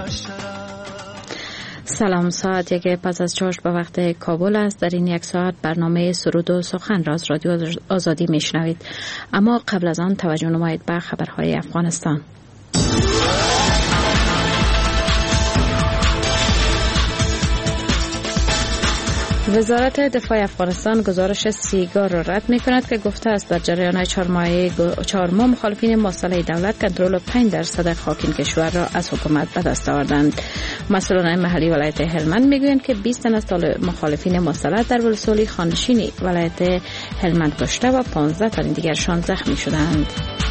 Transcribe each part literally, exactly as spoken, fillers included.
سلام، ساعت یک پس از چهار به وقت کابل است. در این یک ساعت برنامه سرود و سخن را از رادیو آزادی میشنوید. اما قبل از آن توجه نمایید به خبرهای افغانستان. وزارت دفاع افغانستان گزارش سیگار را رد می کند که گفته است در جریان چهار ماهه چهار ماه مخالفین مسئله دولت کنترل پنج درصد خاک این کشور را از حکومت به دست آوردند. مسئولان محلی ولایت هلمند میگویند که بیست تن از مخالفین مسلح در ولسوالی خانشین ولایت هلمند کشته و پانزده تن دیگرشان زخمی شدند.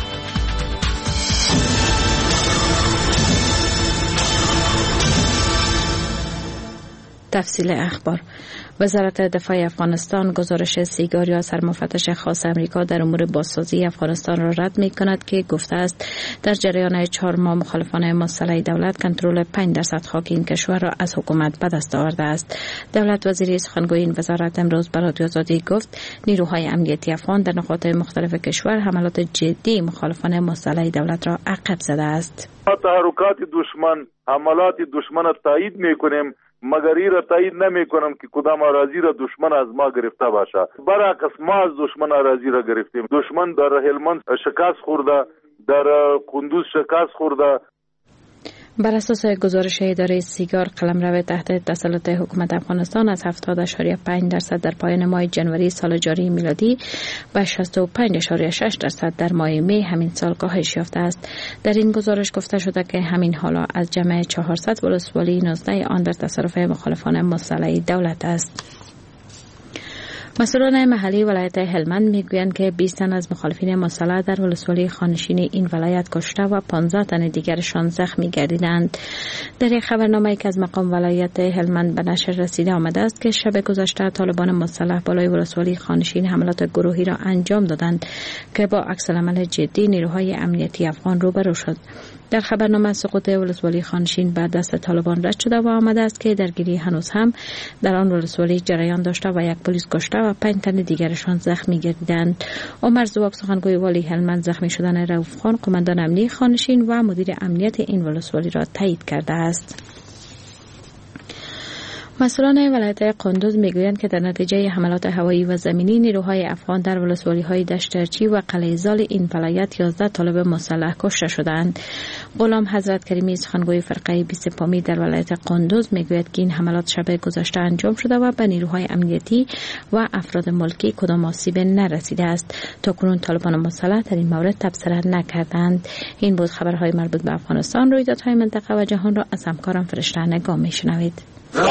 تفصیل اخبار. وزارت دفاع افغانستان گزارش سیگار یا سرمفتش خاص امریکا در امور بازسازی افغانستان را رد می کند که گفته است در جریان چهار ماه مخالفان مسلح دولت کنترل پنج درصد خاک این کشور را از حکومت به دست آورده است. دولت وزیر سخنگوی این وزارت امروز به رادیو آزادی گفت نیروهای امنیتی افغان در نقاط مختلف کشور حملات جدی مخالفان مسلح دولت را عقب زده است. تحرکات دشمن، حملات دشمن را تایید می‌کنیم، مگر این را تایید نمی کنم که کدام اراضی را دشمن از ما گرفته باشه. برعکس ما از دشمن اراضی را گرفتیم. دشمن در هلمند شکست خورده، در کندوز شکست خورده. بر اساس گزارش اداره سیگار قلمرو تحت تسلط حکومت افغانستان از هفتاد اشاری پنج درصد در پایان ماه جنوری سال جاری میلادی به شصت و پنج اشاری شش درصد در ماه می همین سال کاهش یافته است. در این گزارش گفته شده که همین حالا از جمع چهارصد ولسوالی نوزده آن در تصرف مخالفان مسلح دولت است. مسئولان محلی ولایت هلمند میگویند که بیست تن از مخالفین مسلح در ولسوالی خانشین این ولایت کشته و پانزده تن دیگرشان زخمی گردیدند. در یک خبرنامه‌ای که از مقام ولایت هلمند به نشر رسیده آمده است که شب گذشته طالبان مسلح بالای ولسوالی خانشین حملات گروهی را انجام دادند که با عکس‌العمل جدی نیروهای امنیتی افغان روبرو شد. در خبرنامه سقوط ولسوالی خانشین بر دست طالبان رد شده و آمده است که درگیری هنوز هم در آن ولسوالی جریان داشته و یک پلیس کشته و پنج تن دیگرشان زخمی گردیدند. عمر زواک سخنگوی والی هلمند زخمی شدن رؤوف خان قماندان امنیتی خانشین و مدیر امنیت این ولسوالی را تایید کرده است. مسئولان ولایت قندوز میگویند که در نتیجه حملات هوایی و زمینی نیروهای افغان در ولسوالی‌های دشترچی و قلعه زال این ولایت یازده طالب مسلح کشته شدند. غلام حضرت کریمی سخنگوی فرقه بیست سپامی در ولایت قندوز میگوید که این حملات شب گذشته انجام شده و به نیروهای امنیتی و افراد ملکی کدام آسیب نرسیده است. تاکنون طالبان مسلح در این مورد تبصره نکردند. این بود خبرهای مربوط به افغانستان. رویدادهای منطقه و جهان را از همکارم فرشته نگاه میشنوید.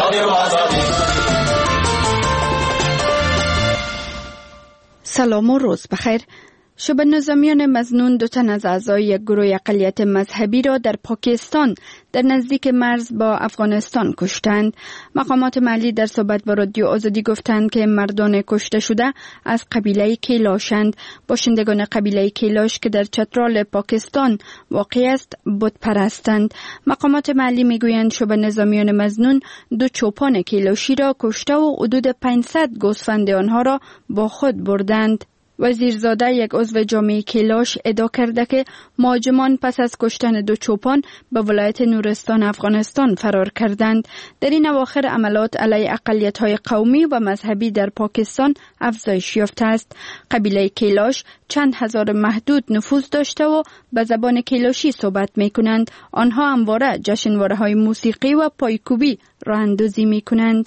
سلام و روز بخیر. شبه نظامیان مظنون دو تن از اعضای یک گروه اقلیت مذهبی را در پاکستان در نزدیک مرز با افغانستان کشتند. مقامات محلی در صحبت با رادیو آزادی گفتند که مردان کشته شده از قبیله کیلاشند. باشندگان قبیله کیلاش که در چترال پاکستان واقع است بت پرستند. مقامات محلی میگویند شبه نظامیان مظنون دو چوپان کیلاشی را کشته و حدود پانصد گوسفند آنها را با خود بردند. وزیرزاده یک عضو جامعه کیلاش ادعا کرده که مهاجمان پس از کشتن دو چوپان به ولایت نورستان افغانستان فرار کردند. در این اواخر عملات علیه اقلیت‌های قومی و مذهبی در پاکستان افزایش یافته است. قبیله کیلاش چند هزار محدود نفوذ داشته و به زبان کیلاشی صحبت می‌کنند. آنها همواره جشنواره‌های موسیقی و پایکوبی راه اندازی می‌کنند.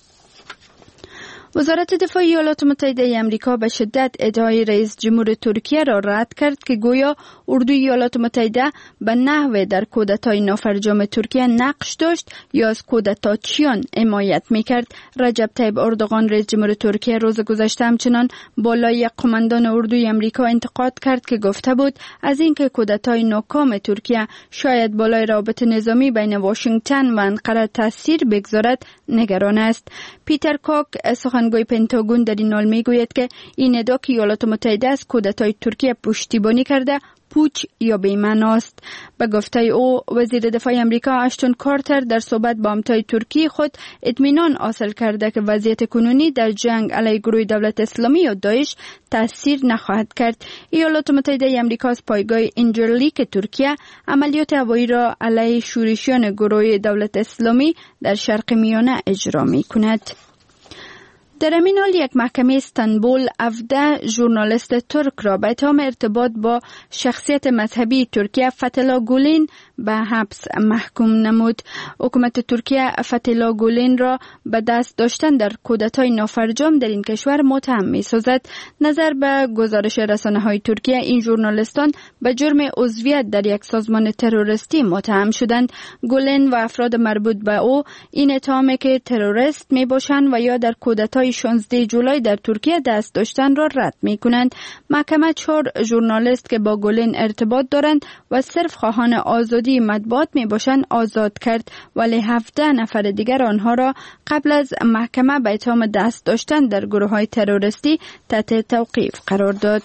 وزارت دفاع ایالات متحده آمریکا به شدت ادعای رئیس جمهور ترکیه را رد کرد که گویا اردوی ایالات متحده به نحو در کودتای نافرجام ترکیه نقش داشت یا از کودتاچیان حمایت میکرد. رجب طیب اردوغان رئیس جمهور ترکیه روز گذشته همچنان بالای یک قماندان اردوی آمریکا انتقاد کرد که گفته بود از اینکه کودتای ناکام ترکیه شاید بالای روابط نظامی بین واشنگتن و انقره تاثیر بگذارد نگران است. پیتر کاک سخنگوی پنتاگون در این حال میگوید که این ادعا که ایالات متحده از کودتای ترکیه پشتیبانی کرده پوچ یا بی‌معناست. به گفته او وزیر دفاع امریکا اشتون کارتر در صحبت با همتای ترکی خود اطمینان حاصل کرده که وضعیت کنونی در جنگ علیه گروه دولت اسلامی یا داعش تاثیر نخواهد کرد. ایالات متحده امریکا از پایگاه اینجرلیک ترکیه عملیات هوایی را علیه شورشیان گروه دولت اسلامی در شرق میانه اجرا می کند. در همین حال یک محکمه استانبول هفده ژورنالیست ترک را به اتهام ارتباط با شخصیت مذهبی ترکیه فتح‌الله گولین به حبس محکوم نمود. حکومت ترکیه فتح‌الله گولین را به دست داشتن در کودتای نافرجام در این کشور متهم می‌سازد. نظر به گزارش رسانه‌های ترکیه این ژورنالیستان به جرم عضویت در یک سازمان تروریستی متهم شدند. گولین و افراد مربوط به او این اتهام که تروریست میباشند و یا در کودتای شانزده جولای در ترکیه دست داشتن را رد می کنند. محکمه چهار ژورنالیست که با گولین ارتباط دارند و صرف خواهان آزادی مطبوعات می باشند آزاد کرد، ولی هفده نفر دیگر آنها را قبل از محکمه به اتهام دست داشتن در گروه های تروریستی تحت توقیف قرار داد.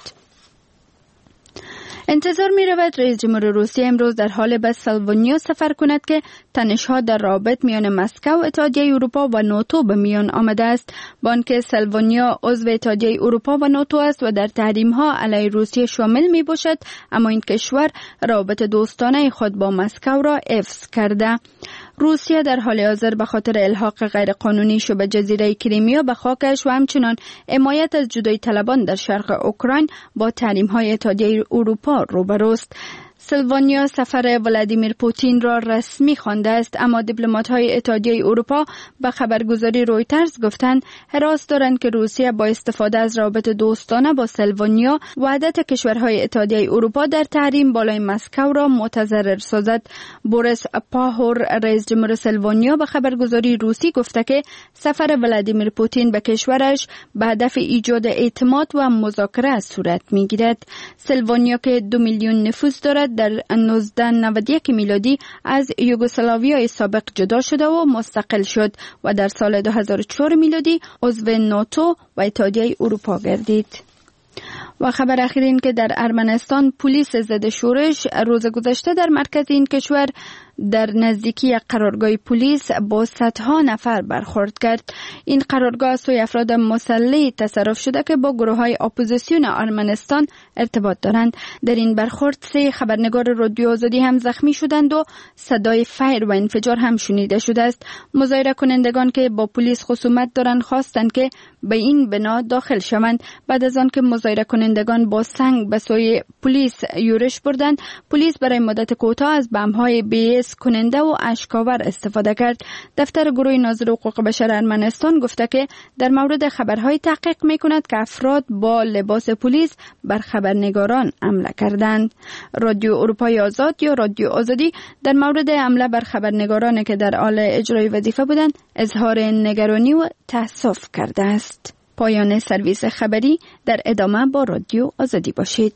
انتظار می رود رئیس جمهور روسیه امروز در حال به سلوونیا سفر کند که تنش‌ها در رابط میان مسکو، اتحادیه اروپا و ناتو به میان آمده است. با آنکه سلوونیا عضو اتحادیه اروپا و ناتو است و در تحریم‌ها علیه روسیه شامل می باشد، اما این کشور رابط دوستانه خود با مسکو را حفظ کرده. روسیه در حال حاضر به خاطر الحاق غیرقانونی شبه جزیره کریمیا به خاکش و همچنان حمایت از جدایی طلبان در شرق اوکراین با تحریم‌های اتحادیه اروپا روبروست. سلوونیا سفر ولادیمیر پوتین را رسمی خوانده است، اما دیپلمات‌های اتحادیه اروپا به خبرگزاری رویترز گفتند حراس دارند که روسیه با استفاده از روابط دوستانه با سلوونیا وحدت کشورهای اتحادیه اروپا در تحریم بالای مسکو را متضرر سازد. بوریس پاهور رئیس جمهور سلوونیا به خبرگزاری روسی گفته که سفر ولادیمیر پوتین به کشورش به هدف ایجاد اعتماد و مذاکره صورت می‌گیرد. سلوونیا که دو میلیون نفوس دارد در نوزده نود و یک میلادی از یوگسلاویای سابق جدا شده و مستقل شد و در سال دو هزار و چهار میلادی عضو ناتو و اتحادیه اروپا گردید. و خبر اخیر این که در ارمنستان پلیس ضد شورش روز گذشته در مرکز این کشور در نزدیکی قرارگاه پلیس با صدها نفر برخورد کرد. این قرارگاه از سوی افراد مسلح تصرف شده که با گروه‌های اپوزیسیون ارمنستان ارتباط دارند. در این برخورد سه خبرنگار رادیو آزادی هم زخمی شدند و صدای فیر و انفجار هم شنیده شده است. مظاهره کنندگان که با پلیس خصومت دارند خواستند که به این بنا داخل شوند. بعد از آن که مظاهره کنندگان با سنگ به سوی پلیس یورش بردند، پلیس برای مدت کوتاه از بمب‌های بی‌اس کننده و اشکاور استفاده کرد. دفتر گروه ناظر حقوق بشر ارمنستان گفته که در مورد خبرهای تحقیق می‌کند که افراد با لباس پلیس بر خبرنگاران حمله کردند. رادیو اروپای آزاد یا رادیو آزادی در مورد حمله بر خبرنگاران که در حال اجرای وظیفه بودند اظهار نگرانی و تأسف کرده است. پایان سرویس خبری. در ادامه با رادیو آزادی باشید.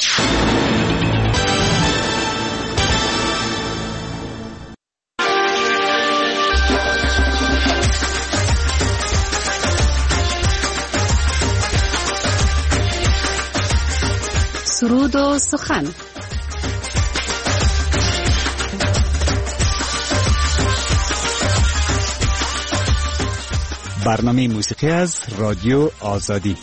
سرود و سخن. برنامه موسیقی از رادیو آزادی.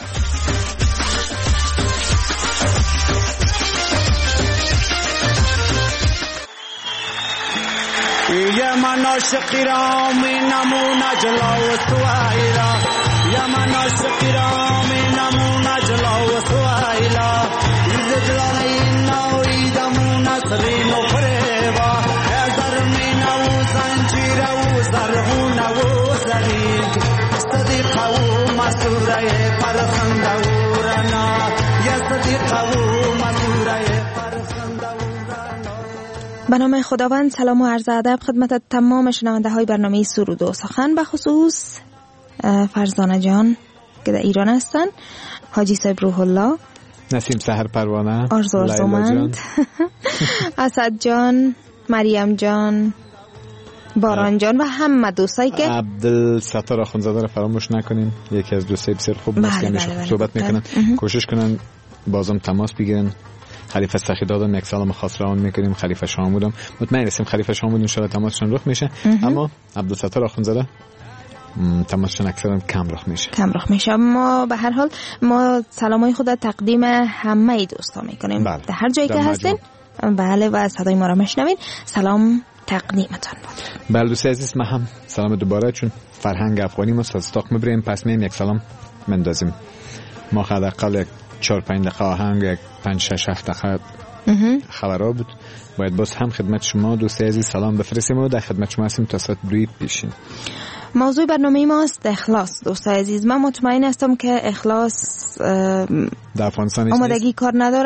یا من عاشقی را می نمونه جلو تو ایلا، یا من عاشقی را می نمونه جلو تو ایلا، این جلوی نوی دمونه سرینو فریبا، ازر می نو زنجیر و زرهونه و زرید، صدیقه و مسوره پرخنده و رنا، یا صدیقه و مسوره پرخنده و رنا. به نام خداوند. سلام و عرض ادب خدمت تمام شنونده های برنامه سرود و سخن، به خصوص فرزانه جان که در ایران هستن، حاجی صاحب روح الله، نسیم سحر پروانه، آرزو آرزومند، اسد جان، مریم جان، باران جان و همه دوستایی که عبدالستار آخوندزاده را فراموش نکنین، یکی از دوستای بسیار خوب است که همیشه صحبت میکنن. کوشش کنن بازم تماس بگیرن. خلیفه سخیدادم یک سلام خاص روان میکنیم. خلیفه شامودم مطمئن هستیم خلیفه شامود ان شاء الله تماسشون رخ میشه. اما عبدالستار آخوندزاده تماسشون اکثرا کم رخ میشه کم رخ میشه. اما به هر حال ما سلامای خود تقدیم همه دوستا میکنیم بله. در هر جایی که هستین. بله و صدای ما را میشنوین. سلام تقدیمتان بود. بله دوست عزیز ما هم سلام دوباره، چون فرهنگ افغانی ما سازتاق میبریم پس میم یک سلام مندازیم. ما حداقل یک چهار پنج دقیقه آهنگ، یک پنج شش هفت دقیقه خبرها بود. باید باز هم خدمت شما دوست عزیز سلام بفرستیم و در خدمت شما هستیم تا ساعت دوی پیشین. موضوع برنامه ما است اخلاص. دوست عزیز من مطمئن هستم که اخلاص در افغانستان آمادگی کار نداره.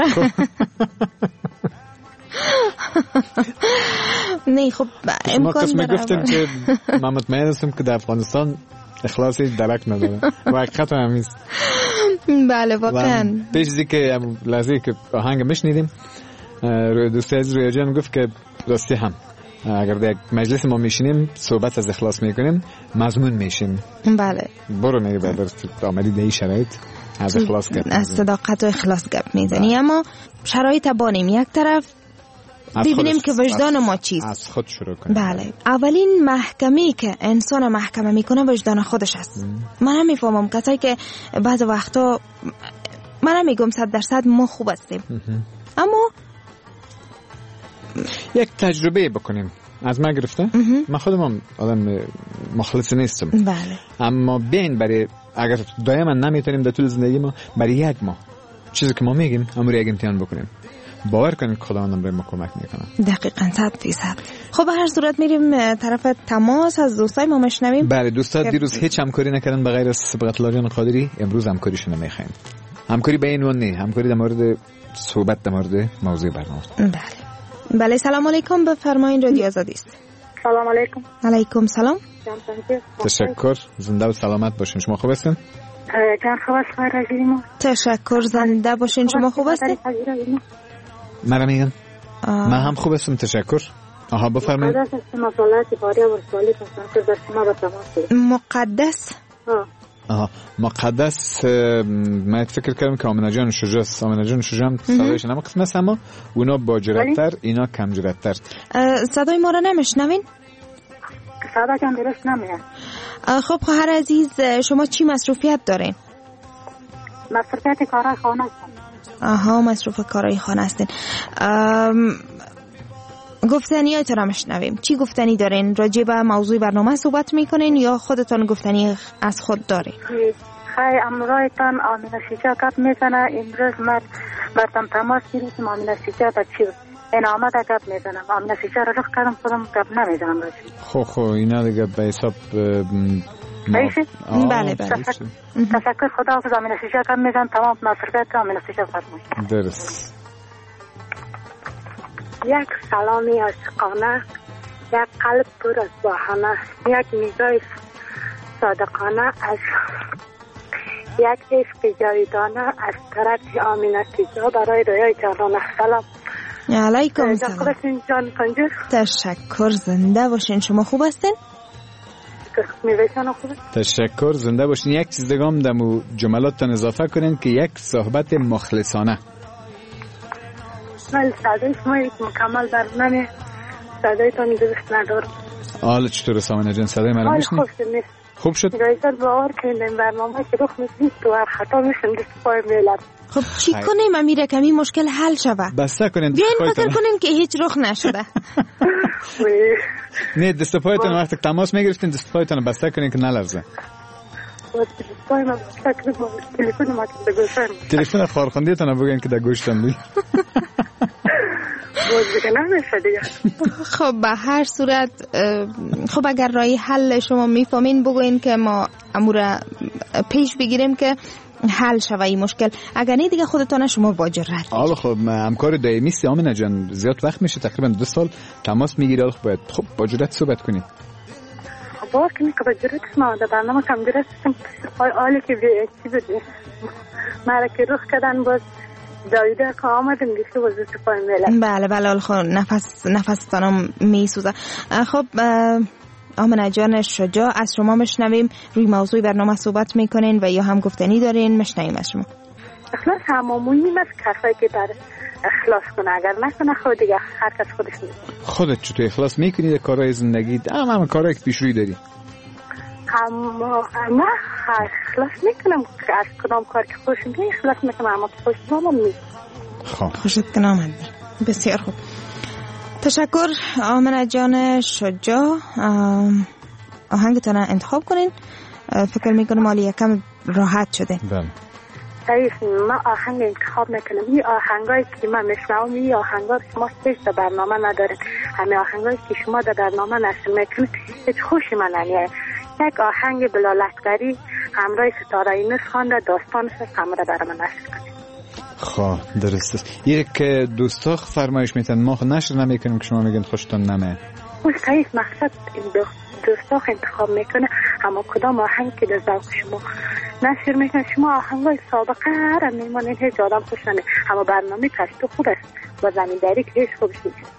نه خب امکان داره. ما گفتم که من مطمئن هستم که در افغانستان اخلاصی درک نداره و حقیقت هم است. بله واقعا. پیش از که لحظه که آهنگ میشنیدیم دوست عزیز رویا جان گفت که راستی هم اگر در یک مجلس ما میشینیم صحبت از اخلاص میکنیم مضمون میشیم. بله برو میگه بعد آمدی در این شرایط از اخلاص گپ از صداقت و اخلاص گپ میزنی. اما شرایط بانیم یک طرف ببینیم که وجدان ما چیست. از خود شروع کنیم. بله اولین محکمی که انسان محکمه میکنه وجدان خودش است. من هم میفهمم کسایی که بعض وقتا من هم میگم صد درصد ما خوب هستیم اما یک تجربه بکنیم. از من گرفته من خودم هم آدم مخلص نیستم. بله اما بین برای اگر دائما نمیتونیم در طول زندگی ما برای یک ماه چیزی که ما میگیم امور یک امتحان بکنیم. باور کنید خداوند برای ما کمک میکنه. دقیقاً صد فیصد. خب به هر صورت میریم طرف تماس از دوستای ما میشنویم. بله دوستا دیروز هیچ همکاری نکردن به غیر از سبقت الله جان قادری. امروز همکاریشون میخوایم. همکاری به این عنوان نه، همکاری در مورد صحبت در مورد موضوع برنامه. بله بله سلام علیکم بفرمایید رادیو آزادی است. سلام علیکم. علیکم سلام. تشکر زنده و سلامت باشین. شما خوب هستین؟ جان خوب هستم. تشکر زنده باشین. شما خوب هستین؟ مرا میگن من هم خوب هستم تشکر. آها بفرمایید. مقدس آها مقدس من فکر کردم که آمنه جان شجاع است. آمنه جان شجاع هم صدایش نما قسم است اما اونا با جرأت‌تر اینا کم جرأت‌تر. صدای ما را نمیشنوین؟ صدا جان درست نمیاد. خب خواهر عزیز شما چی مصروفیت دارین؟ مصروفیت کارهای خانه هستم. آها مصروف کارهای خانه هستین. گفتنی های را میشنویم. چی گفتنی دارین؟ راجع به موضوع برنامه صحبت میکنین یا خودتان گفتنی از خود دارین؟ خیلی امرایتان آمینه شجاعت میزنه. امروز من بردم تماس گیریم آمینه شجاعت چی این آمده گپ میزنم. آمینه شجاعت رخ کردم خودم گپ نمیزنم باشی. خو خو اینا دیگه به حساب بله بله تشکر خدا حافظ. آمینه شجاعت هم میزن تمام ناصرفیت آمینه شجاعت فرمایید. درست. یک سلامی عاشقانه، یک قلب پر از بهانه، یک نگاه صادقانه از یک عشق جاودانه از طرف آمینه شجاع برای رویای جانانه. سلام علیکم. سلام. جان کنجور. تشکر زنده باشین. شما خوب هستین؟ تشکر زنده باشین. یک چیز دیگه هم دمو جملاتتان اضافه کنین که یک صحبت مخلصانه. من صدای شما یک مکمل برنامه صدایتان درست ندارم. حالا چطور سامنه جان صدای مرا میشنی؟ خوب شد. رایزر باور کنیم برنامه که رخ میکنید تو هر خطا میشن دست پای میلد. خب چی کنیم امیر کمی مشکل حل شوه؟ بسته کنین بیاین فکر کنین که هیچ رخ نشده. نه دست پایتون وقتی تماس میگرفتین دست پایتون بسته کنین که نلرزه. تلفن خارخوندیتون بگین که در گوشتم بی. خب به هر صورت خب اگر رای حل شما میفهمین بگوین که ما امور پیش بگیریم که حل شوه این مشکل. اگر نه دیگه خودتان شما با جرأت. حالا خب همکار دائمی است آمنه جان زیاد وقت میشه تقریبا دو سال تماس میگیره. خب باید خب با جرأت صحبت کنید. باور کنید که با جرأت ما در برنامه کم جرأت هستم. حالی که چی بده مرا که رخ کردن باز دایده که آمدم دیگه وزش پای میلد. بله بله خب نفس نفستانم میسوزه. خب آمنه جان شجاع از شما مشنویم. روی موضوع برنامه صحبت میکنین و یا هم گفتنی دارین؟ مشنویم از شما. اخلاص هممونی است کسایی که در اخلاص کنه، اگر نکنه خود دیگه هر کس خودش میکنه. خودت چطور اخلاص میکنی در کارهای زندگی؟ هم هم کارهایی که پیش روی داری؟ اما نه اخلاص میکنم از کدام کار که خوشم میاد اخلاص میکنم، اما خوشم نمیاد. خب خوشت که نامد. بسیار خوب، تشکر آمنه جان شجاع. آهنگتان انتخاب کنین، فکر میکنم مالی یکم راحت شده. بله سعید، من آهنگ انتخاب میکنم. این آهنگایی که من میشنوم این آهنگا شما هیچ در برنامه ندارید. همه آهنگایی که شما در برنامه نشر میکنید هیچ خوشی من نمیاد. یک آهنگ بلال اکبری همراه ستاره اینس خوانده داستانش همراه برام نشر کنید. خب درست است. یک دوستا فرمایش میتن ما نشر نمیکنیم که شما میگن خوشتون نمیاد. اون سعید مقصد دوستا انتخاب میکنه اما کدام آهنگ که در ذوق شما نشر میکنه. شما آهنگای سابقه را میمانید هیچ آدم خوش نمید، اما برنامه کشتو خوب است با زمینداری که هیچ خوبش نیست.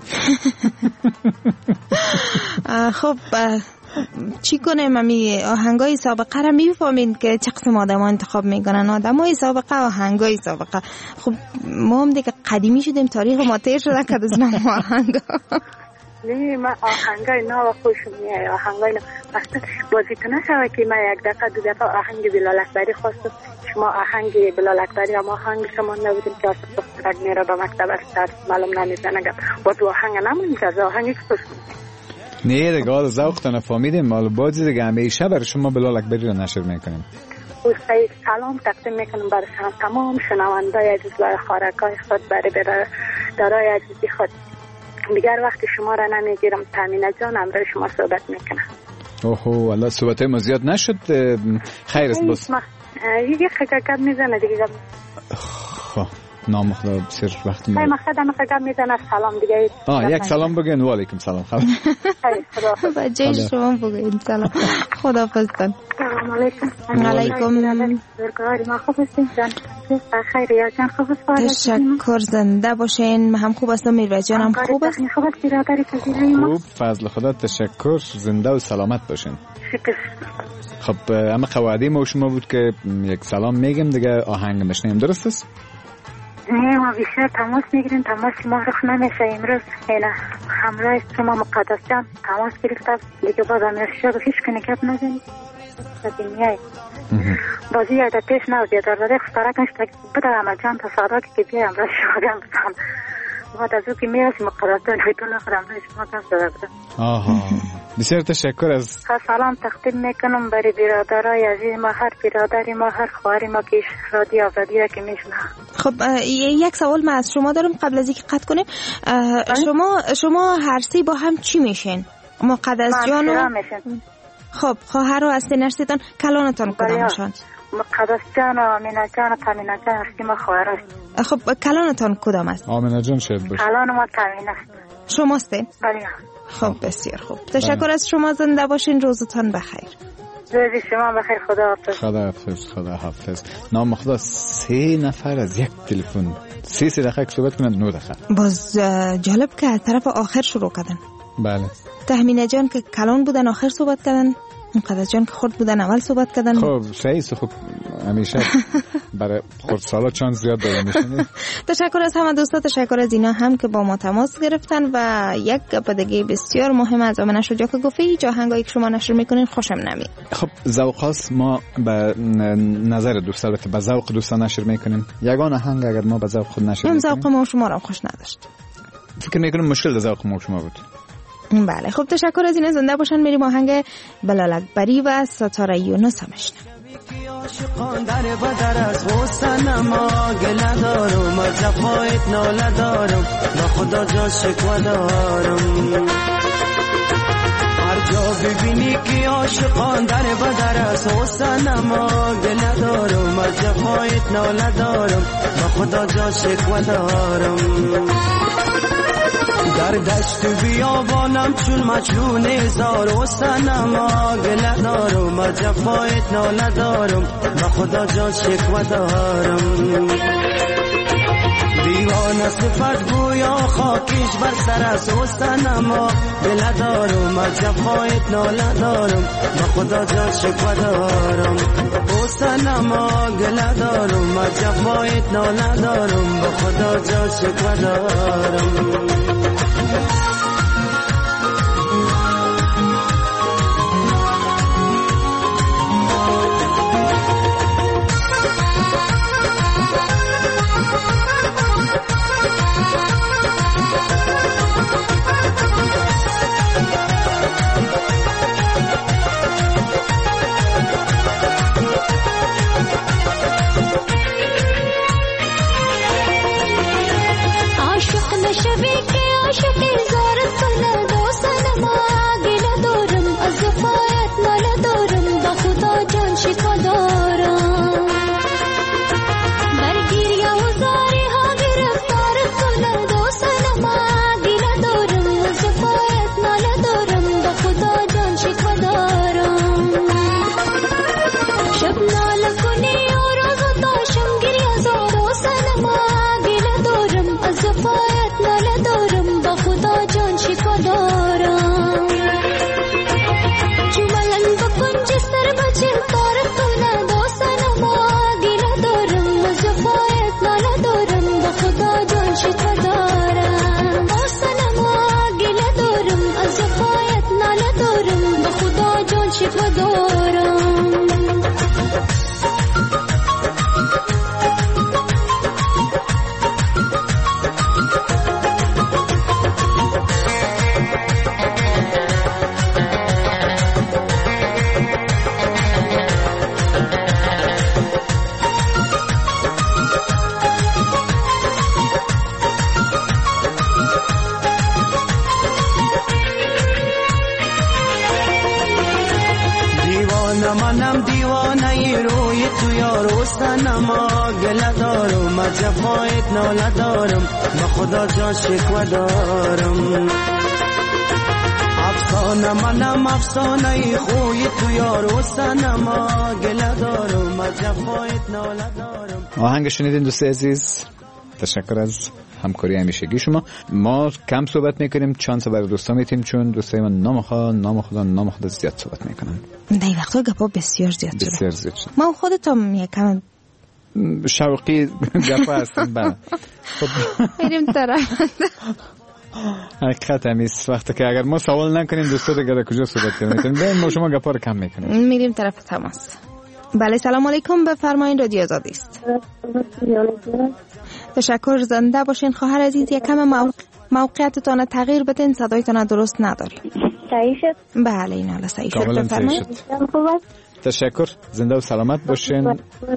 خب چی کنیم؟ امی آهنگای سابقه را میفهمین که چه قسم آدم ها انتخاب میکنن. آدم های سابقه و آهنگای سابقه. خب ما هم دیگه قدیمی شدیم، تاریخ ما تیر شده که از نام آهنگ نه من آهنگای نو خوشم میاد. آهنگای نو مثلا بازی تو نشوه که من یک دقیقه دو دقیقه آهنگ بلال اکبری خواستم، شما آهنگ بلال اکبری اما آهنگ شما نبودیم که اصلا دخترک میره به مکتب است معلوم نمیزنه گم با تو آهنگ نمونیم که از آهنگی که خوشم نه دیگه آل ذوقتان فهمیدیم. مال بازی دیگه همیشه برای شما بلال اکبری رو نشر میکنیم. دوستای سلام تقدیم میکنم برای شما تمام شنوندای عزیز و خارکای خود برای برای عزیزی خود. دیگر وقت شما را نمیگیرم. تامینه جان امروز شما صحبت میکنم. اوه والله صحبت ما زیاد نشد. خیر است بس یک خگگب میزنه دیگه. خب نام خدا بسیار وقت ما مقصد هم خگگب میزنه. سلام دیگه. آه یک سلام بگین. و علیکم سلام. خب بچه شما بگین سلام. خداحافظ کن. سلام علیکم. علیکم. درگاری ما خوب هستین جان؟ خیر یا جان خوب است؟ تشکر زنده باشین. من هم خوب هستم. میروز جان هم خوب است. خوب است برادری پذیرایی ما. خوب فضل خدا تشکر. زنده و سلامت باشین. شکر. خب اما قواعد ما شما بود که یک سلام میگم دیگه آهنگ میشنیم. درست است؟ نه ما بیشتر تماس میگیریم. تماس ما رخ نمیشه امروز. نه همراه شما مقدس جان تماس گرفتم دیگه باز همیشه هیچ کنی گپ نزنید. دنیای بازی یاد پیش نوزی در داده خساره کنش تا بده همه جان تا سادا که بیا امروز شما گم بزن بعد از او که میرسی مقدس جان حیطون آخر امروز شما گم زده بزن. آها بسیار تشکر. از سلام تقدیم میکنم برای برادرای عزیز ما، هر برادری ما، هر خواهری ما که رادی آزادی را که میشنه. خب یک سوال من از شما دارم قبل از اینکه قطع کنیم. شما شما هر سی با هم چی میشین؟ مقدس جان و خب خواهر و هستین هستیتان کلانتان کدامشان؟ مقدس جان و آمینه جان و تامینه جان هستیم و خواهر هستیم. خب کلانتان کدام است؟ آمینه جان شاید باشه. کلان ما تامینه است. شماستین؟ بله. خب بسیار خوب. تشکر از شما. زنده باشین. روزتان بخیر. روزی شما بخیر. خدا حافظ. خدا حافظ. خدا حافظ. نام خدا. سه نفر از یک تلفن سه سه دقیقه صحبت کنن. نه دقیقه باز جالب که از طرف آخر شروع کردن. بله. تهمینه جان که کلان بودن آخر صحبت کردن، مقدس جان که خرد بودن اول صحبت کردن. خب سعید خب همیشه برای خردسالا چانس زیاد داره میشنه. تشکر از همه دوستا. تشکر از اینا هم که با ما تماس گرفتن. و یک گپ دیگه بسیار مهم از آمنه شجاع که گفته هیچ آهنگایی که شما نشر میکنین خوشم نمیاد. خب ذوق خاص ما به نظر دوستا البته به ذوق دوستا نشر میکنیم. یگان آهنگ اگر ما به ذوق خود نشر میکنیم ذوق ما شما را خوش نداشت. فکر میکنم مشکل ذوق ما شما بود. بله خب تشکر از این. زنده باشن. میریم آهنگ بلال اکبری و ستاره یونس هم میشنم. عاشقان در بدر از حسن ما گله دارم از جفایت ناله دارم با خدا جا شکوه دارم. هر جا ببینی که عاشقان در بدر از حسن ما گله دارم از جفایت ناله دارم با خدا جا شکوه دارم. در دشت و بیابانم چون مجنون هزار و سنما گله دارم از جفایت ناله دارم با خدا جان شکوه دارم. دیوانه صفت گویا خاکیش بر سر از حسنما دل دارم از جفایت ناله دارم با خدا جان شکوه دارم حسنما گله دارم از جفایت ناله دارم با خدا جان شکوه دارم منم دیوانه روی تو یارو سنما گله دارم از جفایت ناله دارم با خدا جان شکوه دارم افسانه منم افسانه خوی تو یارو سنما گله دارم از جفایت ناله دارم. آهنگ شنیدین دوست عزیز، تشکر از همکاری همیشگی شما. ما کم صحبت میکنیم، چانس برای دوستا میتیم چون دوستای من نام خدا نام خدا نام خدا زیاد صحبت میکنن. در این وقتا گپا بسیار زیاد شده. بسیار زیاد شده. ما خودتم یکم شوقی گپا هستیم. بله. خب میریم طرف. حقیقت همیست وقتی که اگر ما سوال نکنیم دوستا دیگه در کجا صحبت کنیم. ببین ما شما گپا رو کم میکنیم. میریم طرف تماس. بله سلام علیکم، بفرمایید رادیو آزادی است. تشکر، زنده باشین خواهر عزیز. یکم موقع... موقعیتتان تغییر بدین، صدایتان درست نداریم. صحیح شد؟ بله این حالا صحیح شد، بفرمایید. تشکر، زنده و سلامت باشین.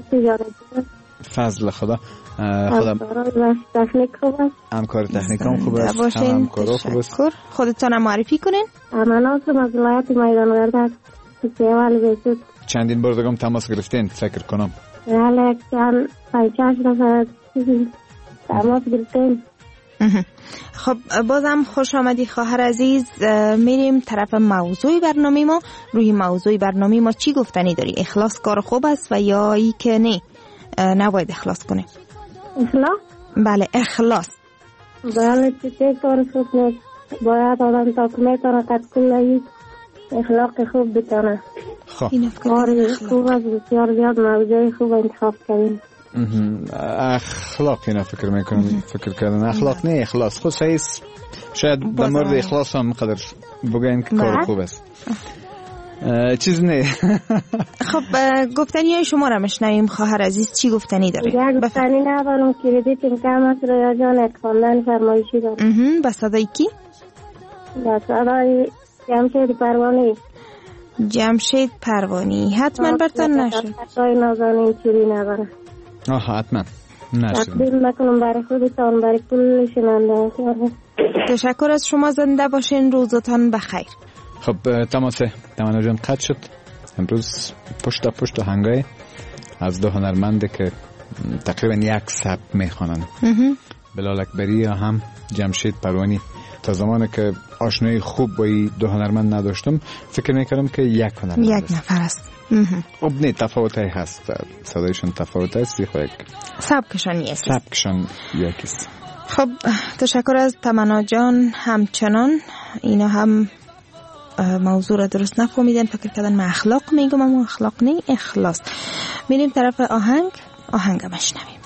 فضل خدا. خدا تکنیک خوب است. همکار تکنیک هم خوب است. همکار خوب است. خودتان معرفی کنین. من هستم از ولایت میدانوردک. چندین بار دیگه تماس گرفتین فکر کنم. بله چند پنجاه دفعه تماس گرفتین. خب بازم خوش آمدی خواهر عزیز. میریم طرف موضوع برنامه ما. روی موضوع برنامه ما چی گفتنی داری؟ اخلاص کار خوب است و یا ای که نه نباید اخلاص کنه؟ اخلاص؟ بله اخلاص. بله چه کار خوب نیست، باید آدم تا کمه کنه قد کنه اخلاق خوب بکنه. خب کار خوب است، بسیار زیاد موضوع خوب انتخاب کردیم. اخلاق اینا فکر میکنم فکر کردن اخلاق نه اخلاص خود صحیح شاید در مورد اخلاص هم قدر بگیم که کار خوب است چیز نه. خب گفتنی های شما را مشنویم خواهر عزیز، چی گفتنی داری؟ یک گفتنی ندارم، کردیتیم کم است رویا جان یک خواندن فرمایشی دارم. با صدای کی؟ با صدای جمشید پروانی. جمشید پروانی حتما برتن نشد. صدای نازانین چوری نداره. آه حتما نشد. تقدیم نکنم برای خودتان برای کل شنونده. تشکر از شما، زنده باشین، روزتان بخیر. خب تماس تمنا جان قطع شد. امروز پشت پشت هنگای از دو هنرمنده که تقریبا یک سبک میخوانن، بلال اکبری یا هم جمشید پروانی. تا زمانی که آشنایی خوب با این دو هنرمند نداشتم فکر میکردم که یک هنرمند یک نفر است. خب نه، تفاوتی هست، صدایشون تفاوت است، خب سبکشان یکیست. سبکشان یکیست. خب تشکر از تمنا جان. همچنان اینا هم موضوع را درست نفهمیدن، فکر کردن من اخلاق میگم، اما اخلاق نه، اخلاص. میریم طرف آهنگ. آهنگ مشنویم.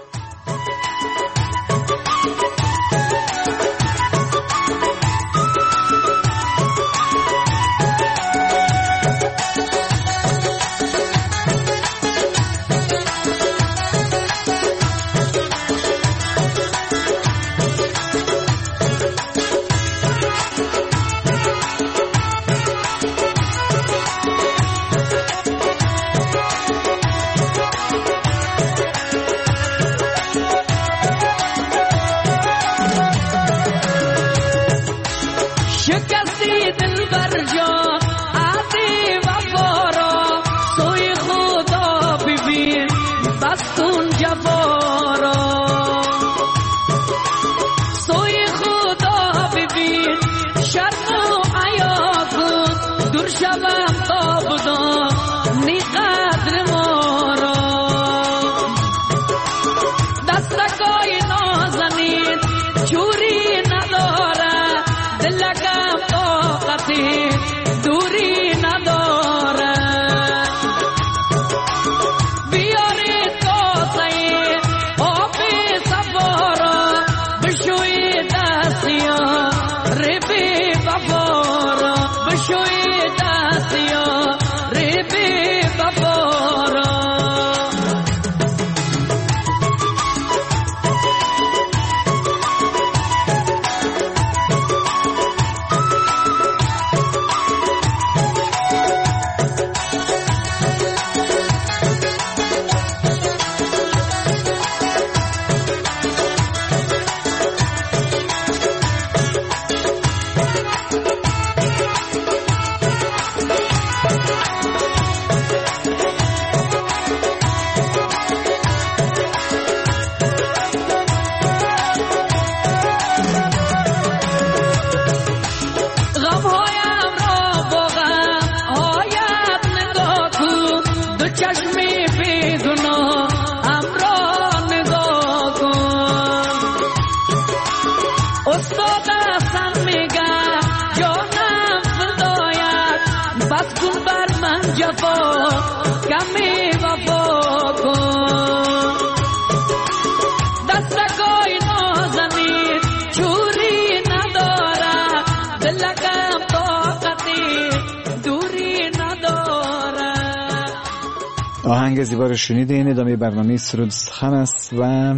آهنگ زیبا رو شنیدین. ادامه برنامه سرود سخن است و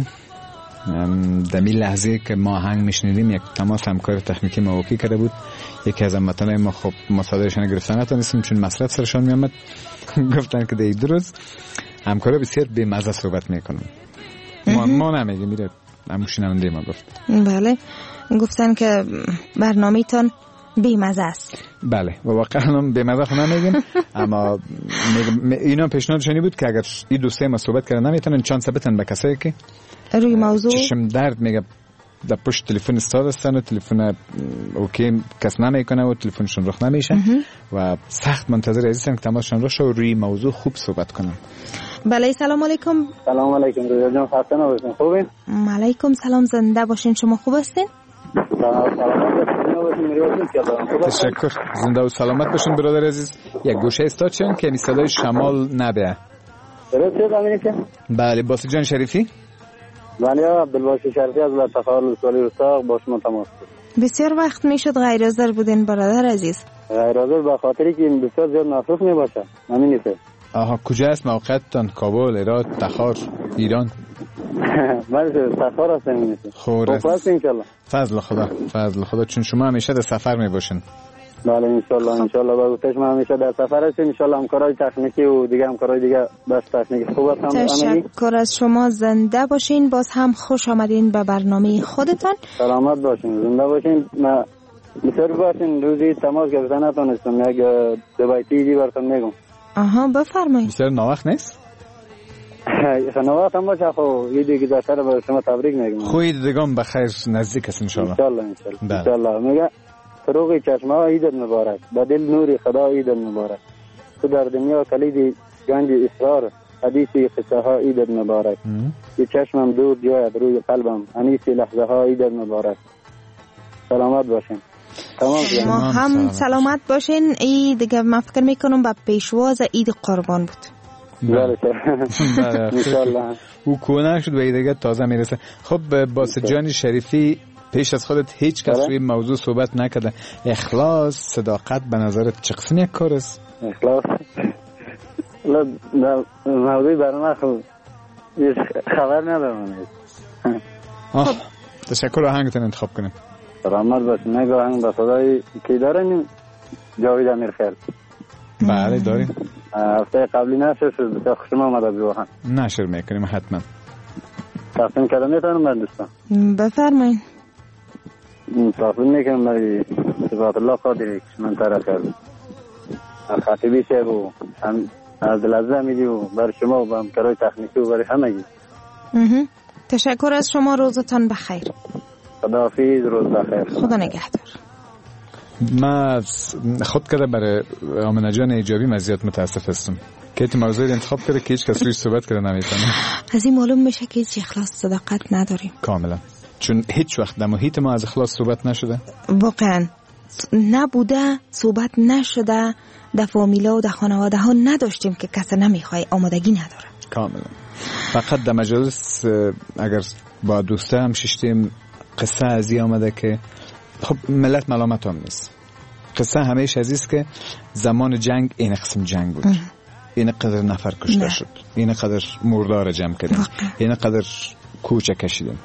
در این لحظه که ما آهنگ میشنیدیم یک تماس همکار تکنیکی ما واقع کرده بود. یکی از هموطنان ما خب ما صدایشان گرفتن نتونستیم چون مصرف سرشان میامد. گفتن که در دو روز همکارا بسیار بی‌مزه صحبت میکنن. ما ما نمیگیم، میره هموشنونده ما گفت. بله گفتن که برنامه تان بی‌مزه است. بله و واقعا هم بی‌مزه خو نمیگیم، اما اینا پیشنهادشون بود که اگر این دوسته ما صحبت کردن نمیتونن چانس بتن به کسایی که روی موضوع چشم درد میگه در پشت تلفن استاد هستن و تلفن اوکی کس نمیکنه و تلفنشون رخ نمیشه و سخت منتظر عزیزم که تماسشون روش و روی موضوع خوب صحبت کنن. بله سلام علیکم. سلام علیکم رضا جان، خسته نباشین. خوبین؟ علیکم سلام، زنده باشین. شما خوب هستین؟ تشکر، زنده و سلامت باشین برادر عزیز. یک گوشه استاد چون که می صدای شمال نبه. بله باسی جان شریفی. بله عبدالباسی شریفی از لطفال سوالی رستاق با شما تماس. بسیار وقت میشد غیر حاضر بودین برادر عزیز. غیر حاضر به خاطری که این بسیار زیاد مصروف می باشه. همین نیست. آها کجا است موقعتان؟ کابل، هرات، تخار، ایران؟ من سفر هستم. خب پس ان شاء الله فضل خدا، فضل خدا، چون شما همیشه در سفر می باشین. بله ان شاء الله ان شاء الله با گفتش ما همیشه در سفر هستیم. ان شاء الله همکارای تکنیکی و دیگه همکارای دیگه بس تکنیک خوب هستن. تشکر از شما، زنده باشین. باز هم خوش آمدین به برنامه خودتان. سلامت باشین، زنده باشین. ما بسیار باشین. روزی تماس گرفتن نتونستم، یک دو بیتی دی براتون میگم. آها بفرمایید. بسیار ناوقت نیست؟ خانواده هم باشه خو یه دیگه داشته رو به شما تبریک میگم. خوی دیگم بخیر نزدیک است ان شاء الله. ان شاء الله ان شاء الله. میگه فروغ چشمه عید مبارک، با دل نور خدا عید مبارک. تو در دنیا کلید گنج اسرار، حدیث قصه ها عید مبارک. یه چشمم دور جای روی قلبم، انیس لحظه ها عید مبارک. سلامت باشین. تمام ما هم سلامت باشین. ای دیگه من فکر میکنم با پیشواز عید قربان بود. بله انشالله. او کونه شد و دیگه تازه میرسه. خب باسط جان شریفی، پیش از خودت هیچ کس روی موضوع صحبت نکرده. اخلاص، صداقت به نظرت چه قسم یک کار است؟ اخلاص لا موضوع برنامه خب خبر ندارم. آه تشکر. آهنگتون انتخاب کنیم. سلامت باش. نگاه آهنگ با صدای کی دارین؟ جاوید امیرخیل. بله داریم. هفته قبلی نشر شد، بسیار خوشم آمده بیوهن. نشر میکنیم حتما. تقسیم کردم میتونم من دوستان؟ بفرمایید. تقسیم میکنم برای صفات الله قادری که من طرح کردم. خطیبی شب و از دلزه میدی و برای شما و با همکارای تکنیکی و برای همگی. تشکر از شما. روزتان بخیر. خداحافظ. روز بخیر. خدا نگهدار. من خود کرده برای آمنه جان ایجابی مزیت متاسف هستم که ایت موضوع انتخاب کرده که هیچ کس روی صحبت کرده نمیتونه. از این معلوم میشه که هیچ اخلاص صداقت نداریم کاملا، چون هیچ وقت در محیط ما از اخلاص صحبت نشده. واقعا نبوده، صحبت نشده. در فامیلا و در خانواده ها نداشتیم که کسی نمیخوای، آمادگی نداره. کاملا. فقط در مجالس اگر با دوسته هم ششتیم قصه ازی آمده که خب ملت ملامت هم نیست. قصه همیشه ازیست که زمان جنگ این قسم جنگ بود، این قدر نفر کشته شد، این قدر مردار جمع کردیم، این قدر کوچه کشیدیم.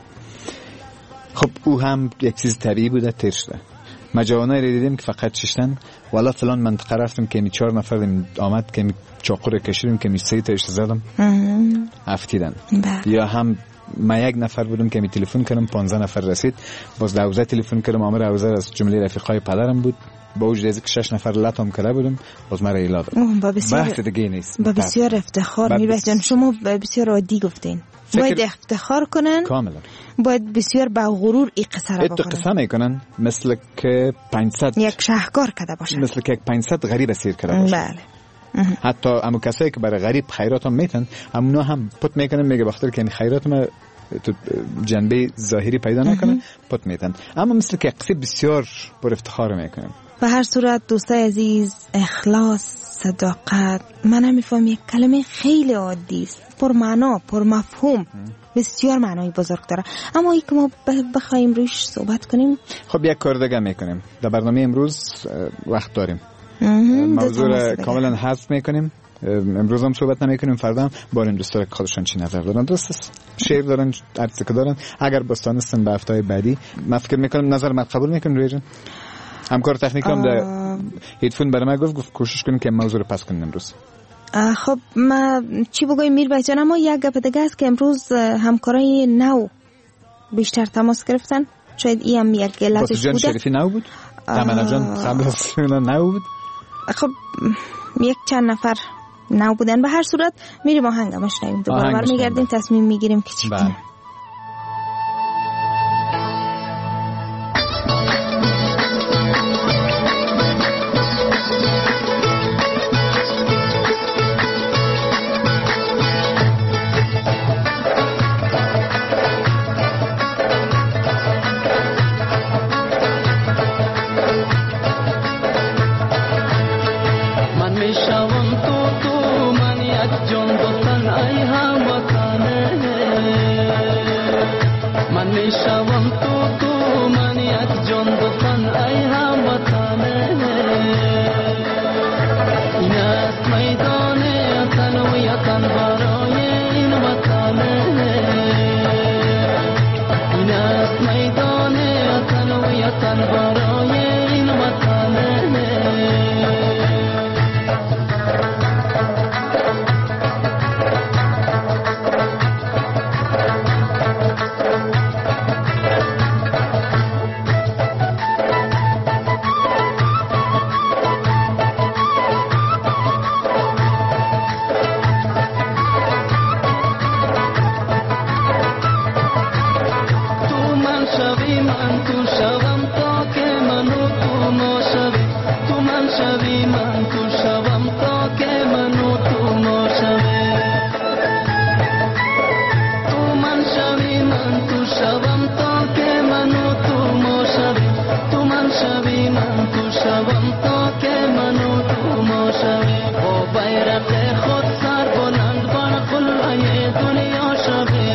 خب او هم یک چیز طبیعی بوده، تیر شده. مجاونای رو دیدیم که فقط چشتن والا فلان منطقه رفتم که می چهار نفر آمد که می چاقو کشیدیم که می سه تاش زدم افتیدن. یا هم ما یک نفر بودم که می تلفن کردم پانزده نفر رسید، باز دوازده تلفن کردم، آمر اوزر از جمله رفیقای پدرم بود، با وجود از که شش نفر لاتم کرده بودم باز مرا ایلا داد. بحث دیگه نیست. با بسیار افتخار میربح جان، شما بسیار عادی گفتین. باید افتخار کنن کاملا. باید بسیار با غرور این قصه را بکنن. قصه میکنن مثل که پانصد یک شاهکار کرده باشن، مثل که پانصد غریب اسیر کرده باشن. بله. حتی همون کسایی که برای غریب خیرات هم میتن، همونا هم پت میکنن، میگه بخاطر که این خیرات ما تو جنبه ظاهری پیدا نکنه پت میتن، اما مثل که قصه بسیار پر افتخار میکنن. به هر صورت دوستای عزیز، اخلاص، صداقت، من نمیفهم، یک کلمه خیلی عادی است، پر معنا، پر مفهوم، بسیار معنای بزرگ داره. اما یک ما بخوایم روش صحبت کنیم. خب یک کار دیگه میکنیم. در برنامه امروز وقت داریم، موضوع کاملا حذف میکنیم. امروز هم صحبت نمیکنیم، فردا هم باریم دوستا که خودشون چی نظر دارن. درست است، شعر دارن، عرض که دارن. اگر بستانستن به هفته بعدی من فکر میکنم نظر من قبول میکنم. روی جان همکار تکنیک هم در هیدفون برای من گفت گفت کوشش کنیم که موضوع رو پس کنیم امروز. خب ما چی بگویم میربای جان، اما یک گپ دیگه است که امروز همکارای نو بیشتر تماس گرفتن. شاید این هم یک علتش بوده. جان شریفی نو بود، تمنا جان قبل از نو بود. خب یک چند نفر نو بودن. به هر صورت میریم آهنگ هم شنویم، دوباره برمیگردیم تصمیم میگیریم که چی کنیم. شوی من تو شوم تا که من و تو ما شوی تو من شوی من تو شوم تا که من و تو ما شوی تو من شوی من تو شوم تا که من و تو ما شوی با بیرق خود سر بلند بر قلعه دنیا شوی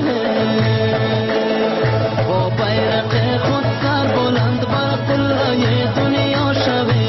با بیرق خود سر بلند بر قلعه دنیا شوی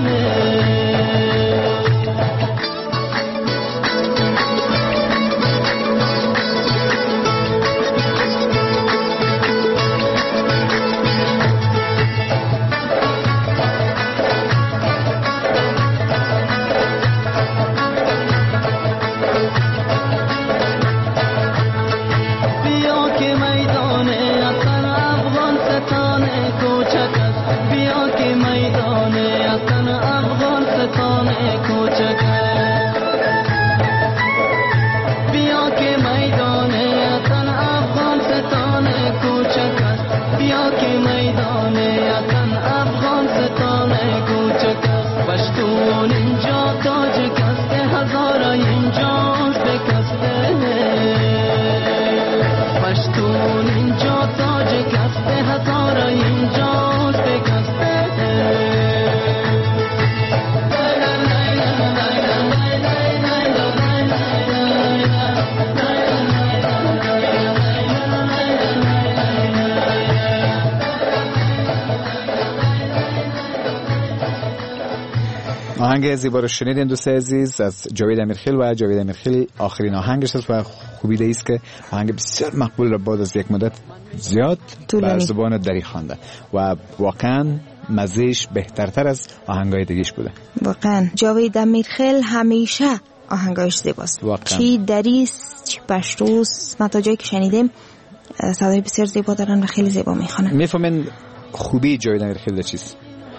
آهنگ زیبا رو شنیدین دوست عزیز از جاوید امیرخیل و جاوید امیرخیل آخرین آهنگش است و خوبی است که آهنگ بسیار مقبول را بعد از یک مدت زیاد بر زبان دری خوانده و واقعا مزهش بهترتر از آهنگای دیگه‌اش بوده. واقعا جاوید امیرخیل همیشه آهنگایش زیباست، چی دریست چی پشتوست، ما تا جایی که شنیدیم صدای بسیار زیبا دارن و خیلی زیبا میخوانن. میفهمین خوبی جاوید امیرخیل چیست؟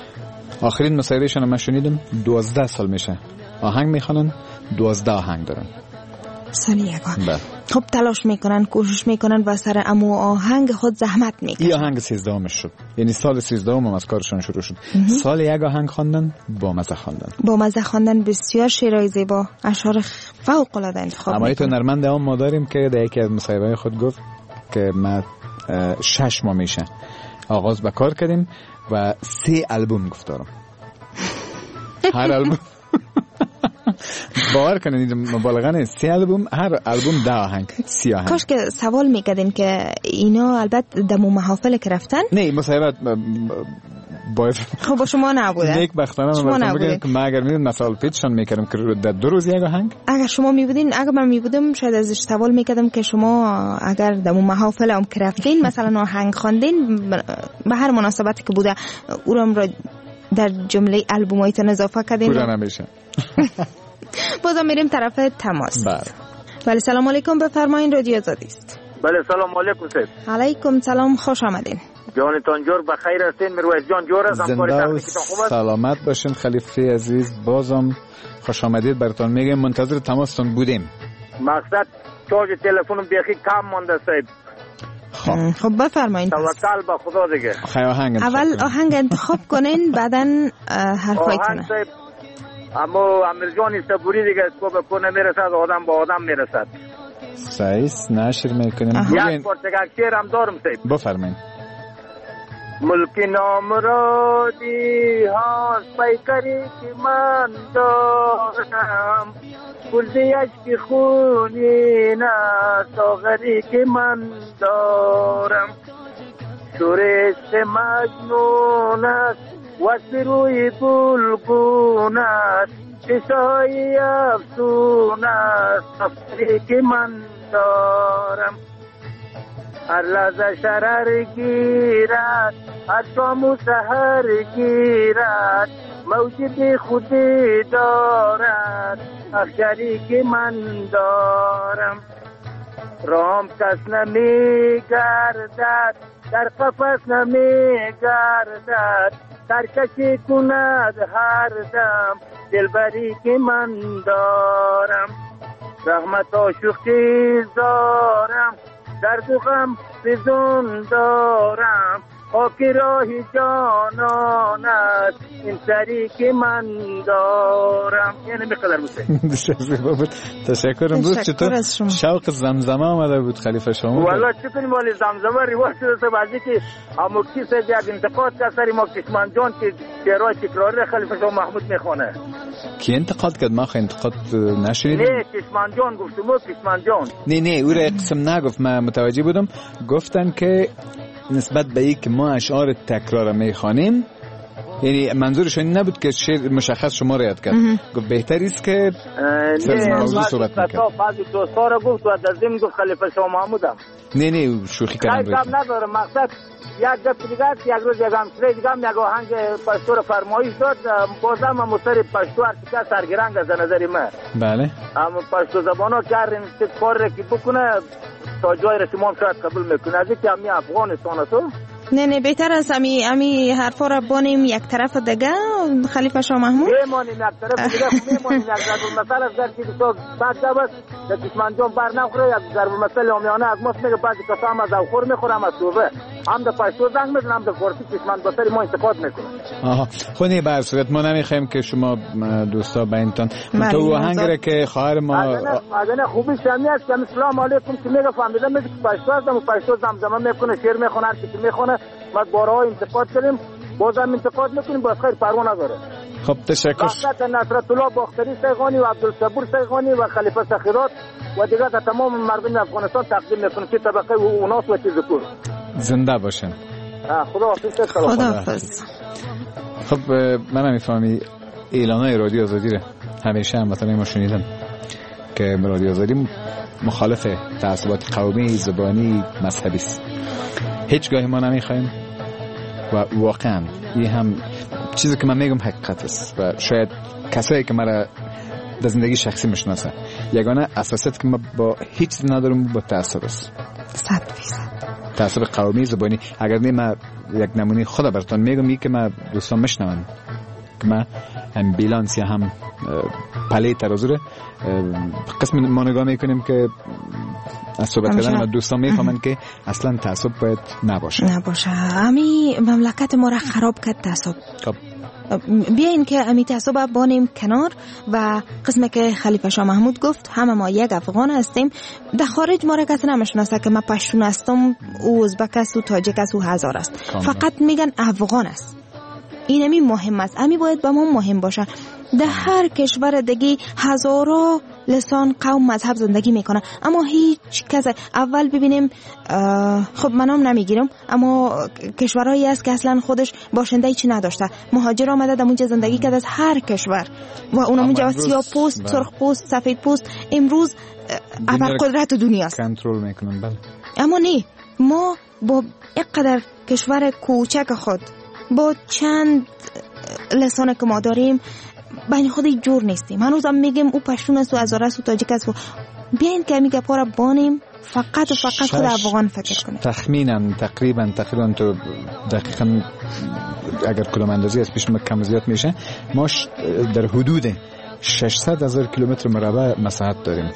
آخرین مصاحبهشون من شنیدم دوازده سال میشه آهنگ میخوانن، دوازده آهنگ دارن سالی یک آهنگ. خب تلاش میکنن، کوشش میکنن و سر امو آهنگ خود زحمت میکنن. این آهنگ سیزدهمش شد، یعنی سال سیزدهم هم از کارشون شروع شد. سال یک آهنگ خواندن، با مزه خواندن با مزه خواندن بسیار شعرهای زیبا، اشعار فوق العاده انتخاب اما ایتو نرمنده هم ما داریم که در یکی از مصاحبه‌های خود گفت که ما شش ماه میشه آغاز به کار کردیم و سه البوم گفتارم. هر البوم باور کنید مبالغه نیست، سه البوم، هر البوم ده آهنگ، سی آهنگ. کاش که سوال میکردین که اینا البته دمو محافل که رفتن. نه مصاحبت باید خب با شما نبوده. نیک بختانه من بگم که ما اگر میدونم مثال پیچشان میکردم که در دو روز یک آهنگ. اگر شما میبودین، اگر من میبودم شاید ازش سوال میکردم که شما اگر دمو محافل هم که رفتین مثلا آهنگ خواندین به هر مناسبتی که بوده اونم را در جمله البومایتون اضافه کردین. پورا نمیشه. بازم میریم طرف تماس. بله. بله سلام علیکم، بفرمایید رادیو آزادی است. بله سلام علیکم سید. علیکم سلام، خوش آمدین. جانتان جور بخیر هستین؟ میرویس جان جور هستم. زنده و سلامت باشین خلیفه عزیز، بازم خوش آمدید براتون میگم، منتظر تماستون بودیم. مقصد چارج تلفنم بیخی کم مونده سید. خب خب بفرمایید. توکل به خدا دیگه. خیلی آهنگ اول آهنگ انتخاب کنین بعدن حرفایتون. اما امیر جان صبوری دیگه اسکو به کو نمیرسد، آدم با آدم میرسد. سایس نشر میکنیم. یک پارچه شعر هم دارم سید. بفرمایید. ملک نامرادی هاست پیکری که من دارم، گلزی عشق خونی نه ساغری که من دارم، شورش مجنون است وقت روی گلگون است، قصای افسون است سفری که من دارم، هر لحظه شرر گیرد هر شام و سحر گیرد، موجب خودی دارد اخشری که من دارم، رام کس نمی گردد در قفص نمی گردد، سرکشی کند هر دم دلبری که من دارم، رحمت آشوخی دارم درد و غم بزن دارم، خاک راهی جانان است این سری که من دارم. یعنی بقدر بود. تشکرم. بود چطور شوق زمزمه آمده بود خلیفه شما؟ والا چه کنیم والی زمزمه روایت شده بعضی که اموکی سه یک انتقاد کرد سری ما کشمان جان که شعرهای تکراری خلیفه شما محمود میخونه. کی انتقاد کرد؟ ما خیلی انتقاد نشنیدم. نه کشمان جان گفتم و کشمان جان. نه نه او را قسم نگفت، من متوجه بودم. گفتن که نسبت به این که ما اشعار تکرار میخوانیم، یعنی منظورش این نبود که شعر مشخص شما را یاد کرد. گفت بهتر است که سر موضوع صحبت میکرد. بعضی دوستا را گفت و در ضمن گفت خلیفه شما محمودم. نه نه شوخی کردم. خیلی کم نداره مقصد یک گپ دیگه است. یک روز یک همسره دیگه هم یک آهنگ پشتو را فرمایش داد. بازم هم مستر پشتو هر که سرگرنگ از نظر من. بله. اما پشتو زبانا کردن که کار را که بکنه تا جای رسیم هم شاید قبول میکنه. از اینکه همی افغانستان است. نه نه بهتر است امی امی حرفا را بانیم یک طرف دیگه خلیفه شاه محمود. میمانیم یک طرف دیگه میمانیم یک ضرب المثل از در که تو بعد جواب در کشمان جان بر نخوره یک ضرب المثل آمیانه از ماست میگه بعضی کسا هم از اوخور میخورم از صوبه هم در پشتو زنگ میزن هم در فارسی کشمان بسری ما انتقاد میکنم. آها خونی بر صورت ما نمیخوایم که شما دوستا با اینتان تو آهنگ که خواهر ما اگه خوبی شمی است که سلام علیکم که میگه فهمیدم میگه پشتو هستم و پشتو زمزمه میکنه شعر میخونه هر چیزی میخونه ما بارها انتقاد کردیم بازم انتقاد میکنیم باز خیر پروا نداره. خب تشکر. فقط نصرت الله باختری سیغانی و عبدالصبور سیغانی و خلیفه سخیرات و دیگه تمام مردم افغانستان تقدیم میکنیم که طبقه و اوناس و چیز کور زنده باشن. خدا حافظ. خدا حافظ. خب من میفهمی اعلانای رادیو آزادی رو همیشه هم مثلا ما شنیدم که رادیو آزادی مخالف تعصبات قومی، زبانی، مذهبی است. هیچگاه ما نمیخوایم و واقعا این هم چیزی که من میگم حقیقت است و شاید کسایی که مرا در زندگی شخصی میشناسه یگانه اساسیت که ما با هیچ چیز ندارم با تعصب است. صد فیصد تعصب قومی، زبانی. اگر نه من یک نمونه خدا براتون میگم این که من دوستان میشنون که من هم بیلانس یا هم پلی ترازوره قسم ما نگاه میکنیم که از صحبت کردن و دوستان میفهمن که اصلا تعصب باید نباشه نباشه. امی مملکت ما را خراب کرد تعصب. خب بیاین که امی تعصب بانیم کنار و قسمه که خلیفه شاه محمود گفت همه ما یک افغان هستیم. در خارج ما را کسی نمیشناسه که من پشتون هستم، او ازبک است، او تاجیک است، او هزار است. فقط میگن افغان است. این امی مهم است. امی باید به ما مهم باشه. در هر کشور دیگه هزارا لسان، قوم، مذهب زندگی میکنه اما هیچ کس. اول ببینیم خب منم نمیگیرم اما کشورهایی است که اصلا خودش باشنده چی نداشته، مهاجر آمده در اونجا زندگی کرده از هر کشور و اونم اونجا سیاه پوست، سرخ پوست، سفید پوست امروز ابر قدرت دنیا است، کنترل میکنن. بله اما نه، ما با اینقدر کشور کوچک خود با چند لسان که ما داریم بین خودی جور نیستیم. هنوزم میگیم او پشتون است و هزاره است و تاجیک است و بیاین که میگه پا را بانیم فقط و فقط خود افغان فکر کنیم. تخمینا تقریبا تقریبا تو دقیقا اگر کلوم اندازی از پیش ما کم زیاد میشه ما در حدود ششصد هزار کیلومتر مربع مساحت داریم.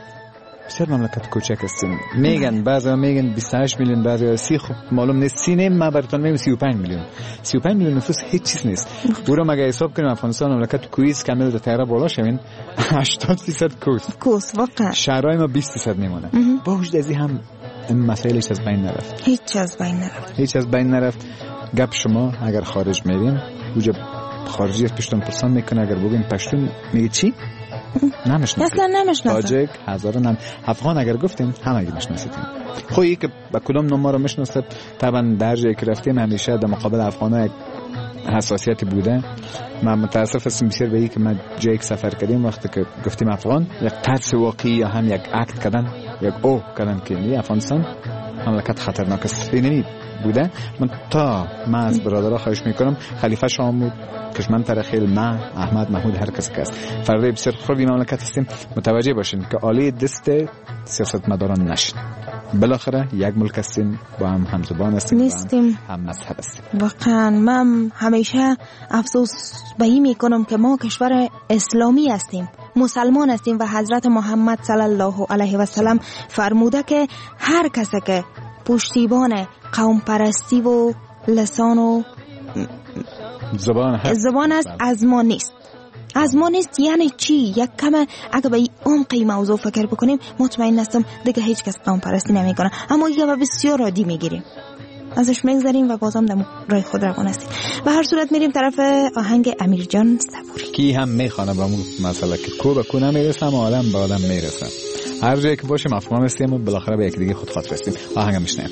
بسیار مملکت کوچک هستیم. میگن بعضا میگن بیست و هشت میلیون، بعضا سی. خب معلوم نیست. سی نیم ما براتون میگم سی و پنج میلیون. سی و پنج میلیون نفوس هیچ چیز نیست. برو مگه حساب کنیم افغانستان مملکت کویز کامل در تیاره بالا شوین هشتاد درصد کوس. کوس واقعا. شهرهای ما بیست درصد میمونه. با وجود از این هم این مسائلش از بین نرفت. هیچ از بین نرفت. هیچ از بین نرفت. گپ شما اگر خارج میرین وجب خارجی از پشتون پرسان میکنه اگر بگین پشتون میگه چی؟ نمیشناسید. اصلا نمیشناسید. تاجیک هزاران هم افغان اگر گفتیم همه میشناسید. خویی که با کدام نام ما رو میشناسید. طبعا در جایی که رفتیم همیشه در مقابل افغان‌ها یک حساسیتی بوده. من متاسف هستم بسیار به این که من جایی که سفر کردیم وقتی که گفتیم افغان یک ترس واقعی یا هم یک اکت کردن یک او کردن که این افغانستان مملکت خطرناک است. اینمی بوده. من تا من از برادرها خواهش میکنم خلیفه شاه محمود، کشمن ترخیل، ما احمد محمود، هر کسی که است فرده بسیار خوبی مملکت هستیم متوجه باشین که عالی دست سیاستمداران نشین. بالاخره یک ملک هستیم، با هم همزبان هستیم، نیستیم، هم مذهب هستیم. واقعا من همیشه افسوس به این میکنم که ما کشور اسلامی هستیم، مسلمان هستیم و حضرت محمد صلی الله علیه و سلم فرموده که هر کسی که پشتیبان قوم پرستی و لسان و زبان هست. زبان است، از ما نیست. از ما نیست یعنی چی؟ یک کم اگه به عمق موضوع فکر بکنیم مطمئن هستم دیگه هیچ کس قوم پرستی نمیکنه، اما دیگه به بسیار عادی میگیریم، ازش میگذریم و بازم در راه خود روان هستیم. به هر صورت میریم طرف آهنگ امیر جان صبوری. کی هم میخوانه با مسئله که کو به کو نمیرسم، آدم به آدم میرسم. هر جایی که باشیم افهام هستیم و بالاخره به یک دیگه خود خاطر هستیم. آهنگ میشنیم.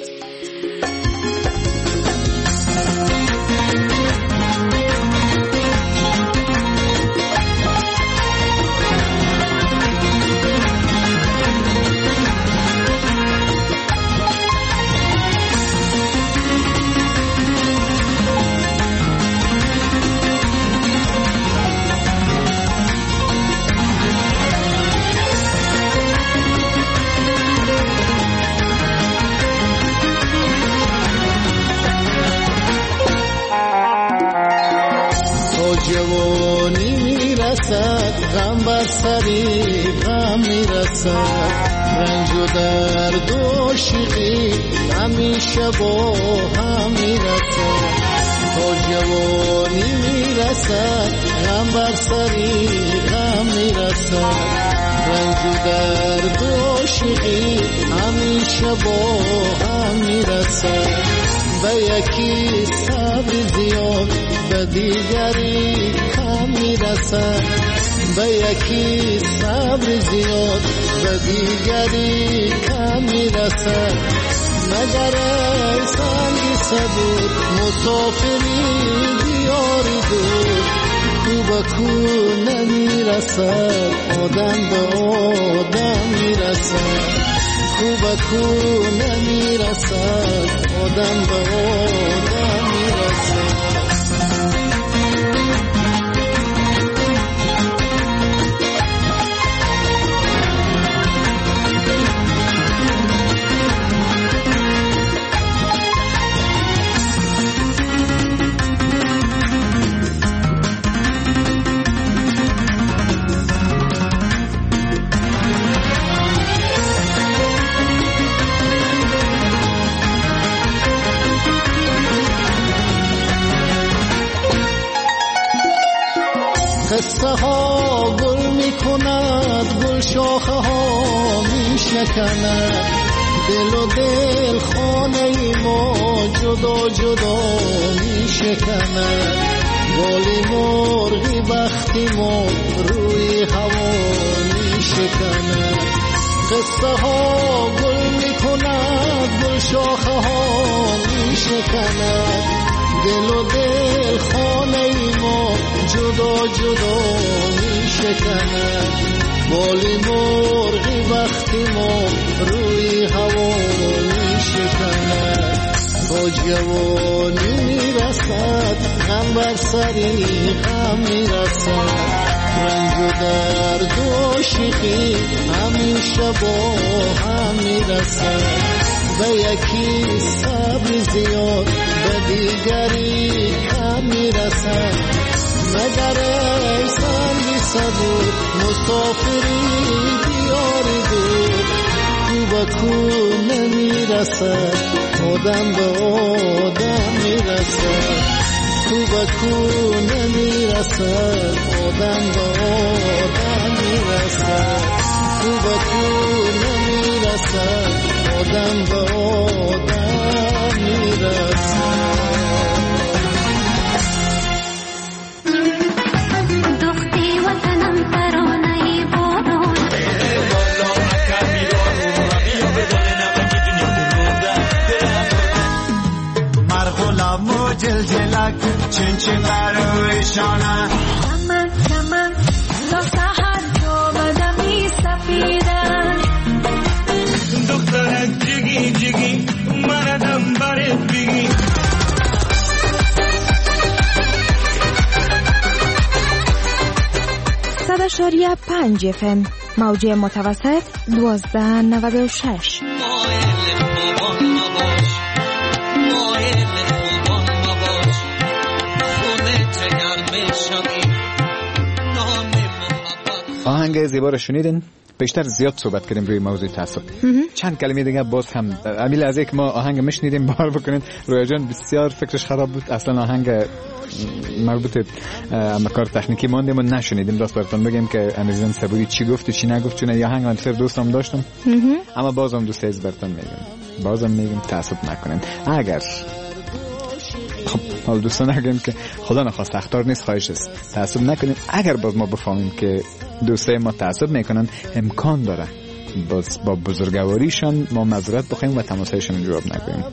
غم بر سری غم میرسد، رنج و درد و شیقی همیشه با هم میرسد. تا جوانی میرسد غم بر سری غم میرسد، رنج و درد و شیقی همیشه با هم میرسد. به یکی صبر زیاد به دیگری کم میرسد، به یکی صبر زیاد به دیگری کم میرسد. مگر ای سنگی صبور مسافری دیاری دور، کو به کو نمیرسد آدم به آدم میرسد، کو به کو نمیرسد آدم به آدم میرسد. قصه ها گل می کند، گل شاخه ها می شکند، دل و دل خانه ما جدا جدا می شکند. گلی مرغی بختی ما روی هوا می شکند. قصه ها گل می کند، گل شاخه ها می شکند، دل و دل خانه ما جدا جدا می شکند. بالی مرغی وقتی ما روی هوا می شکند. تا جوانی می رسد غم بر سری غم می رسد، رنج و درد و شیقی همیشه با هم می رسد. به یکی صبر زیاد به دیگری کم می رسد. مگر ای سنگی صبور مسافری دیاری دور، کو به کو نمی رسد آدم به آدم می رسد، کو به کو نمی رسد آدم به آدم می رسد، کو به کو نمی رسد آدم به آدم می رسد. جل جلک چن چن برویشانه کمن کمن تا سحر جامدمی سفیدن دخترک جگی جگی مردم برد بگی. صد اشاریه پنج اف ام موجه متوسط دوازده نود و شش. آهنگ زیبا رو شنیدین؟ پیشتر زیاد صحبت کردیم روی موضوع تعصب. چند کلمه دیگه باز هم امیل از یک ما آهنگ مشنیدیم بار بکنین. رویا جان بسیار فکرش خراب بود، اصلا آهنگ مربوط به کار تکنیکی ماندیم و نشنیدیم. راست براتون بگم که امیرزن صبوری چی گفت و چی نگفت، چون یه آهنگ من خیر دوستم داشتم اما بازم دوست از براتون میگم بازم میگم تعصب نکنین. اگر خب حال دوستان نگیم که خدا نخواست اختار نیست، خواهش است تعصب نکنین. اگر باز ما بفهمیم که دوستای ما تعصب میکنن، امکان داره باز با بزرگواریشان ما معذرت بخوایم و تماسایشون جواب نکنیم.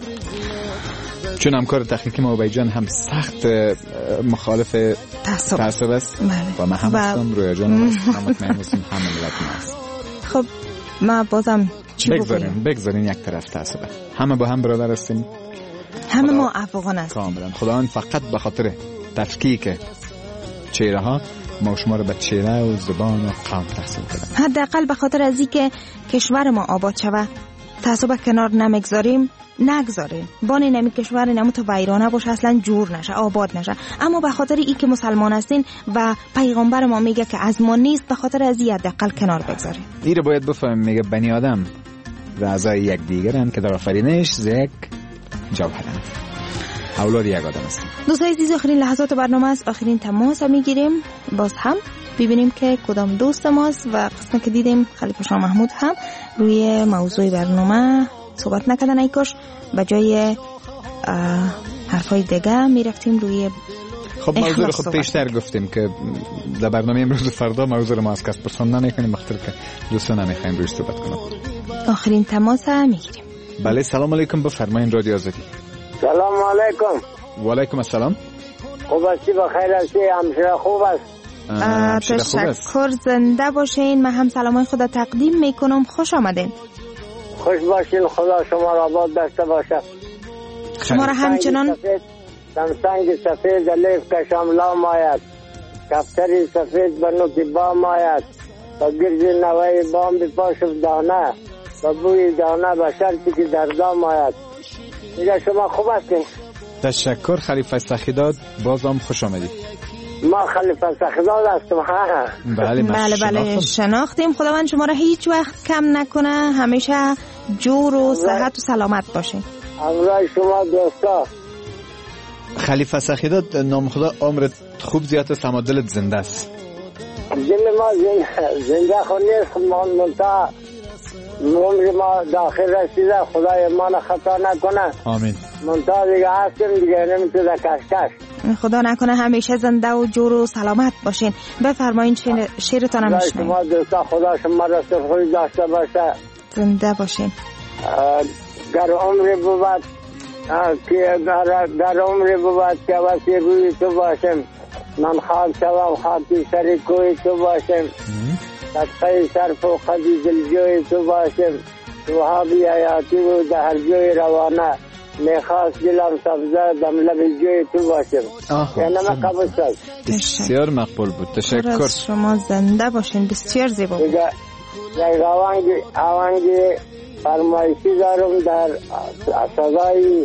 چون همکار تکنیکی ما بیجان هم سخت مخالف تعصب است و ما هم هستم، رویا جان هم هستم، هم مطمئن هستم هم ملت ما هست. خب ما بازم چی بگذاریم بگذاریم یک طرف تعصب، همه با هم برادر هستیم، همه ما افغان هستیم کاملا. خداوند فقط به خاطر تفکیک چهره ها ما شما رو به چهره و زبان و قوم تقسیم کرده. حداقل به خاطر از اینکه کشور ما آباد شود تعصب کنار نمیگذاریم، نگذاریم بانی نمی کشور نمو تو ویرانه باشه، اصلا جور نشه، آباد نشه. اما به خاطر ای که مسلمان هستین و پیغمبر ما میگه که از ما نیست، به خاطر از این حداقل کنار بگذاریم. این رو باید بفهمیم، میگه بنی آدم و اعضای یک دیگرن که در آفرینش یک جوهرن، اولاد یک آدم هستیم. دوستای عزیز، آخرین لحظات برنامه است، آخرین تماس میگیریم. باز هم ببینیم که کدام دوست ماست و قسمت که دیدیم خلیفه شاه محمود هم روی موضوع برنامه صحبت نکردن، ای کاش به جای حرفای دیگه میرفتیم روی خب موضوع رو خود پیشتر گفتیم که در برنامه امروز فردا موضوع رو ما از کس پرسان نمیکنیم، بخاطر که دوستان نمیخوایم روی صحبت کنم. آخرین تماس میگیریم. بله سلام علیکم، بفرمایید رادیو آزادی. سلام علیکم. و علیکم السلام. خوب هستی؟ بخیر هستی؟ همشهره خوب است؟ تشکر، زنده باشین. من هم سلامای خدا تقدیم میکنم. خوش آمدین. خوش باشین، خدا شما را آباد داشته باشه. شما را همچنان دمسنگ سفید لیف کشم لام آید، کفتری سفید بنو بام آید، و گرز نوای بام بپاشف دانه، و بوی دانه به شرطی که در دام آید. میگه شما خوب هستین؟ تشکر خلیفه سخیداد، بازم خوش آمدید. ما خلیفه سخیداد هستم. ها بله بله بله شناختیم. خداوند شما را هیچ وقت کم نکنه، همیشه جور و صحت و سلامت باشین. امرای شما دوستا. خلیفه سخیداد، نام خدا عمرت خوب زیاد است، اما دلت زنده است. دل ما زنده خود نیست، منتها عمر ما داخل رسیده، خدای ما را خطا نکنه. آمین. منتها دیگه هستیم دیگه، نمیتونه کشکش. خدا نکنه همیشه زنده و جور و سلامت باشین. بفرمایین شیر شیرتان هم بشنویم. شما دوستا خدا شما را سرخوش داشته باشه، زنده باشین. گر عمری بود که در عمری بود که وسی روی تو باشم، من خاک شوم خاکی سری کوی تو باشم، صدقه صرف و خدی دلجوی تو باشم، وهابی حیاتی و دهر جوی روانه، میخواست دلم سبزه دم لب جوی تو باشم. یعنی ما قبول شد. بسیار مقبول بود، تشکر. شما زنده باشین، بسیار زیبا بود. یک آونگی آونگی فرمایشی دارم در سزای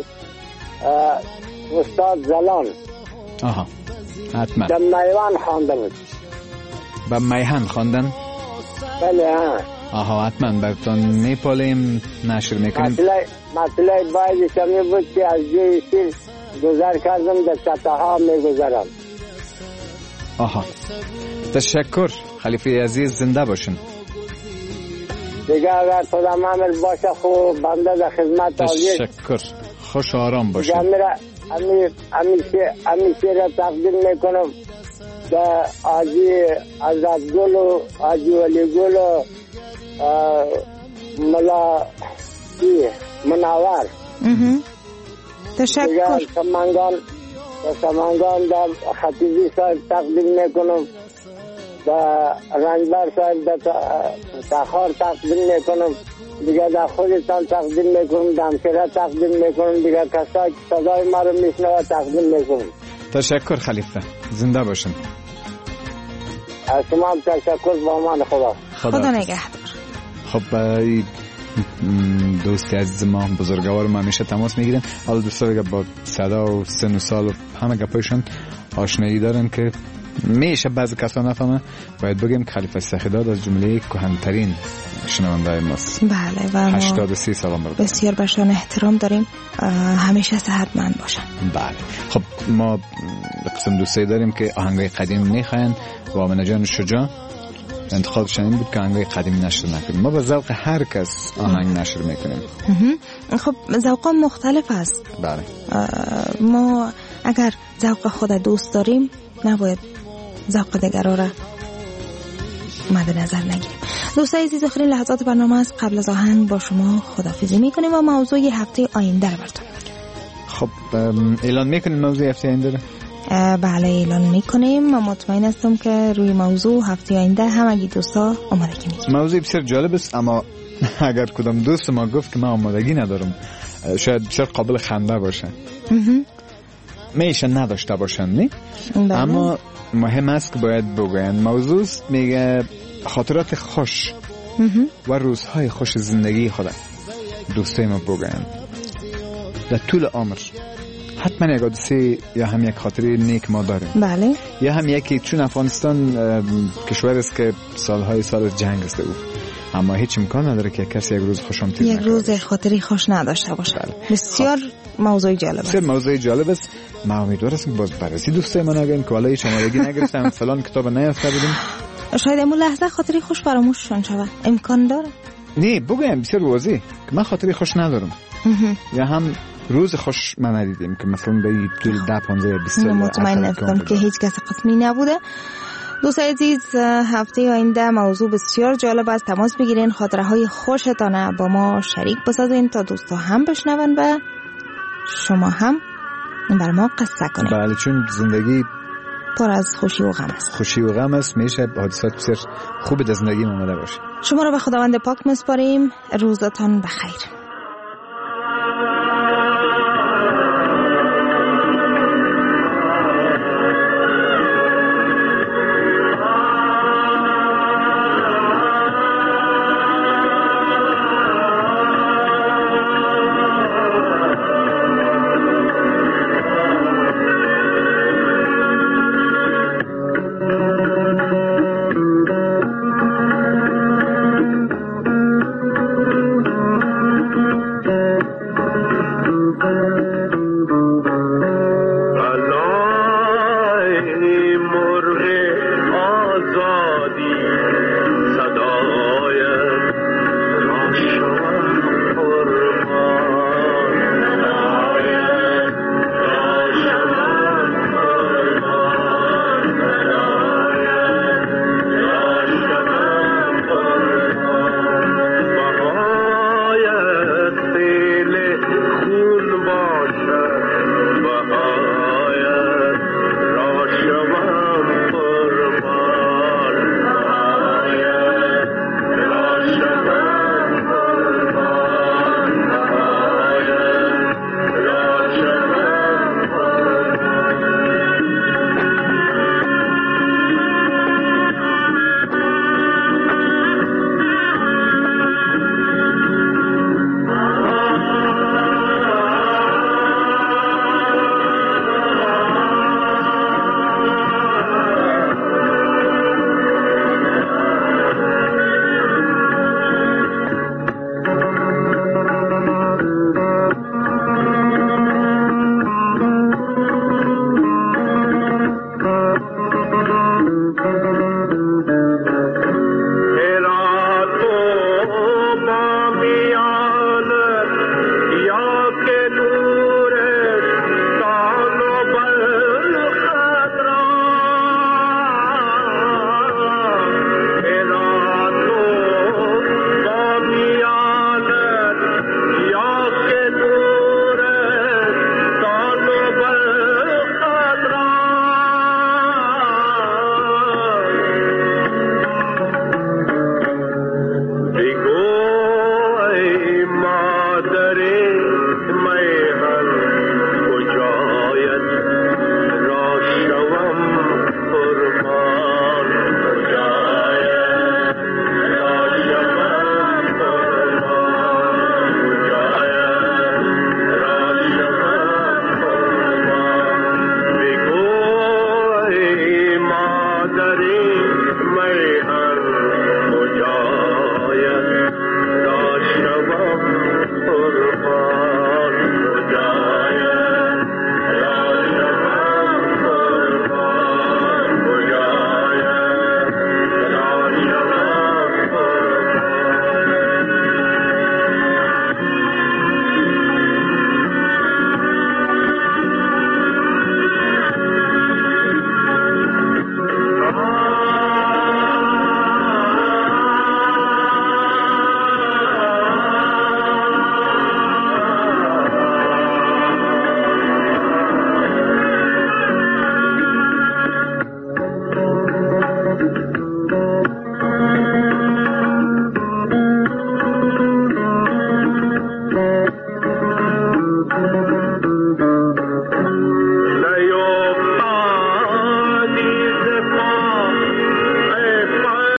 استاد زلان. آها حتما. در میوان خوانده بود. با میهن خواندن؟ بله ها. آها حتما براتون میپالیم، نشر میکنیم. مسئله مسئله باید شمی بود که از جوی شیر گذر کردم، در سطح ها میگذرم. آها تشکر خلیفه عزیز، زنده باشین. دیگه اگر خودم عمل باشه خوب بنده در خدمت آلیه. تشکر، خوش آرام باشین. دیگه میره همیشه را تقدیم میکنم به آجی عزت گل و آجی ولی گل و ملا مناور. تشکر. دیگه سمنگان سمنگان در خطیبی صاحب تقدیم میکنم، با رنجبر صاحب در تخار تقدیم میکنم، دیگه در خودتان تقدیم میکنم، دمشیره تقدیم میکنم، دیگه کسایی که صدای ما رو میشنوه تقدیم میکنم. تشکر خلیفه، زنده باشین. از شما هم تشکر، با امان خدا. خدا نگهدار. خب دوستی عزیز ما بزرگوار ما همیشه تماس میگیرن، حالا دوستا دیگه با صدا و سن و سال و همه گپایشون آشنایی دارن که میشه بعضی کسان نفهمه، باید بگیم که خلیفه سخیداد از جمله کهن‌ترین شنونده ماست. بله و ما هشتاد و سه سال عمر دارن. بسیار برشان احترام داریم، همیشه صحتمند باشن. بله. خب ما قسم دوستی داریم که آهنگای قدیم میخواین و آمنه جان شجاع انتخابشان این بود که آهنگای قدیمی نشر نکنیم. ما با ذوق هر کس آهنگ نشر میکنیم. خب ذوق مختلف است. بله. ما اگر ذوق خود دوست داریم نباید ذوق دیگران را مد نظر نگیریم. دوستای عزیز، آخرین لحظات برنامه است. قبل از آهنگ با شما خداحافظی میکنیم و موضوع هفته آینده رو براتون. خب اعلان میکنیم موضوع هفته آینده رو؟ بله اعلان میکنیم. من مطمئن هستم که روی موضوع هفته آینده همگی دوستا آمادگی میگیریم. موضوع بسیار جالب است، اما اگر کدام دوست ما گفت که من آمادگی ندارم شاید بسیار قابل خنده باشه. میشه نداشته باشن نه؟ اما مهم است که باید بگوین. موضوع میگه خاطرات خوش و روزهای خوش زندگی خود دوستای ما بگوین در طول عمر. حتما یک حادثه یا هم یک خاطره نیک ما داریم. بله. یا هم یکی، چون افغانستان کشور است که سالهای سال جنگ است او، اما هیچ امکان نداره که کسی یک روز خوشم تیر یک روز خاطری خوش نداشته باشه. بله. بسیار موضوع جالب است. بسیار موضوع جالب است. ما امیدوار هستم که باز بررسی دوستای ما نگین که والا هیچ آمادگی نگرفتم فلان کتاب نیافته بودیم. شاید امون لحظه خاطری خوش فراموش شود. امکان داره؟ نه بگویم بسیار واضح که من خاطری خوش ندارم. یا هم روز خوش من ندیدیم که مثلا به طول ده پانزده بیست سال. مطمئن هستم که هیچ کس قسمی نبوده. دوستای عزیز، هفته آینده موضوع بسیار جالب است. تماس بگیرین، خاطره های خوشتان با ما شریک بسازین تا دوستا هم بشنون و شما هم بر ما قصه کنید. بله، چون زندگی پر از خوشی و غم است. خوشی و غم است. میشه حادثات بسیار خوب در زندگی ما اومده باشه. شما را به خداوند پاک میسپاریم. روزتان بخیر. مرغ آزادی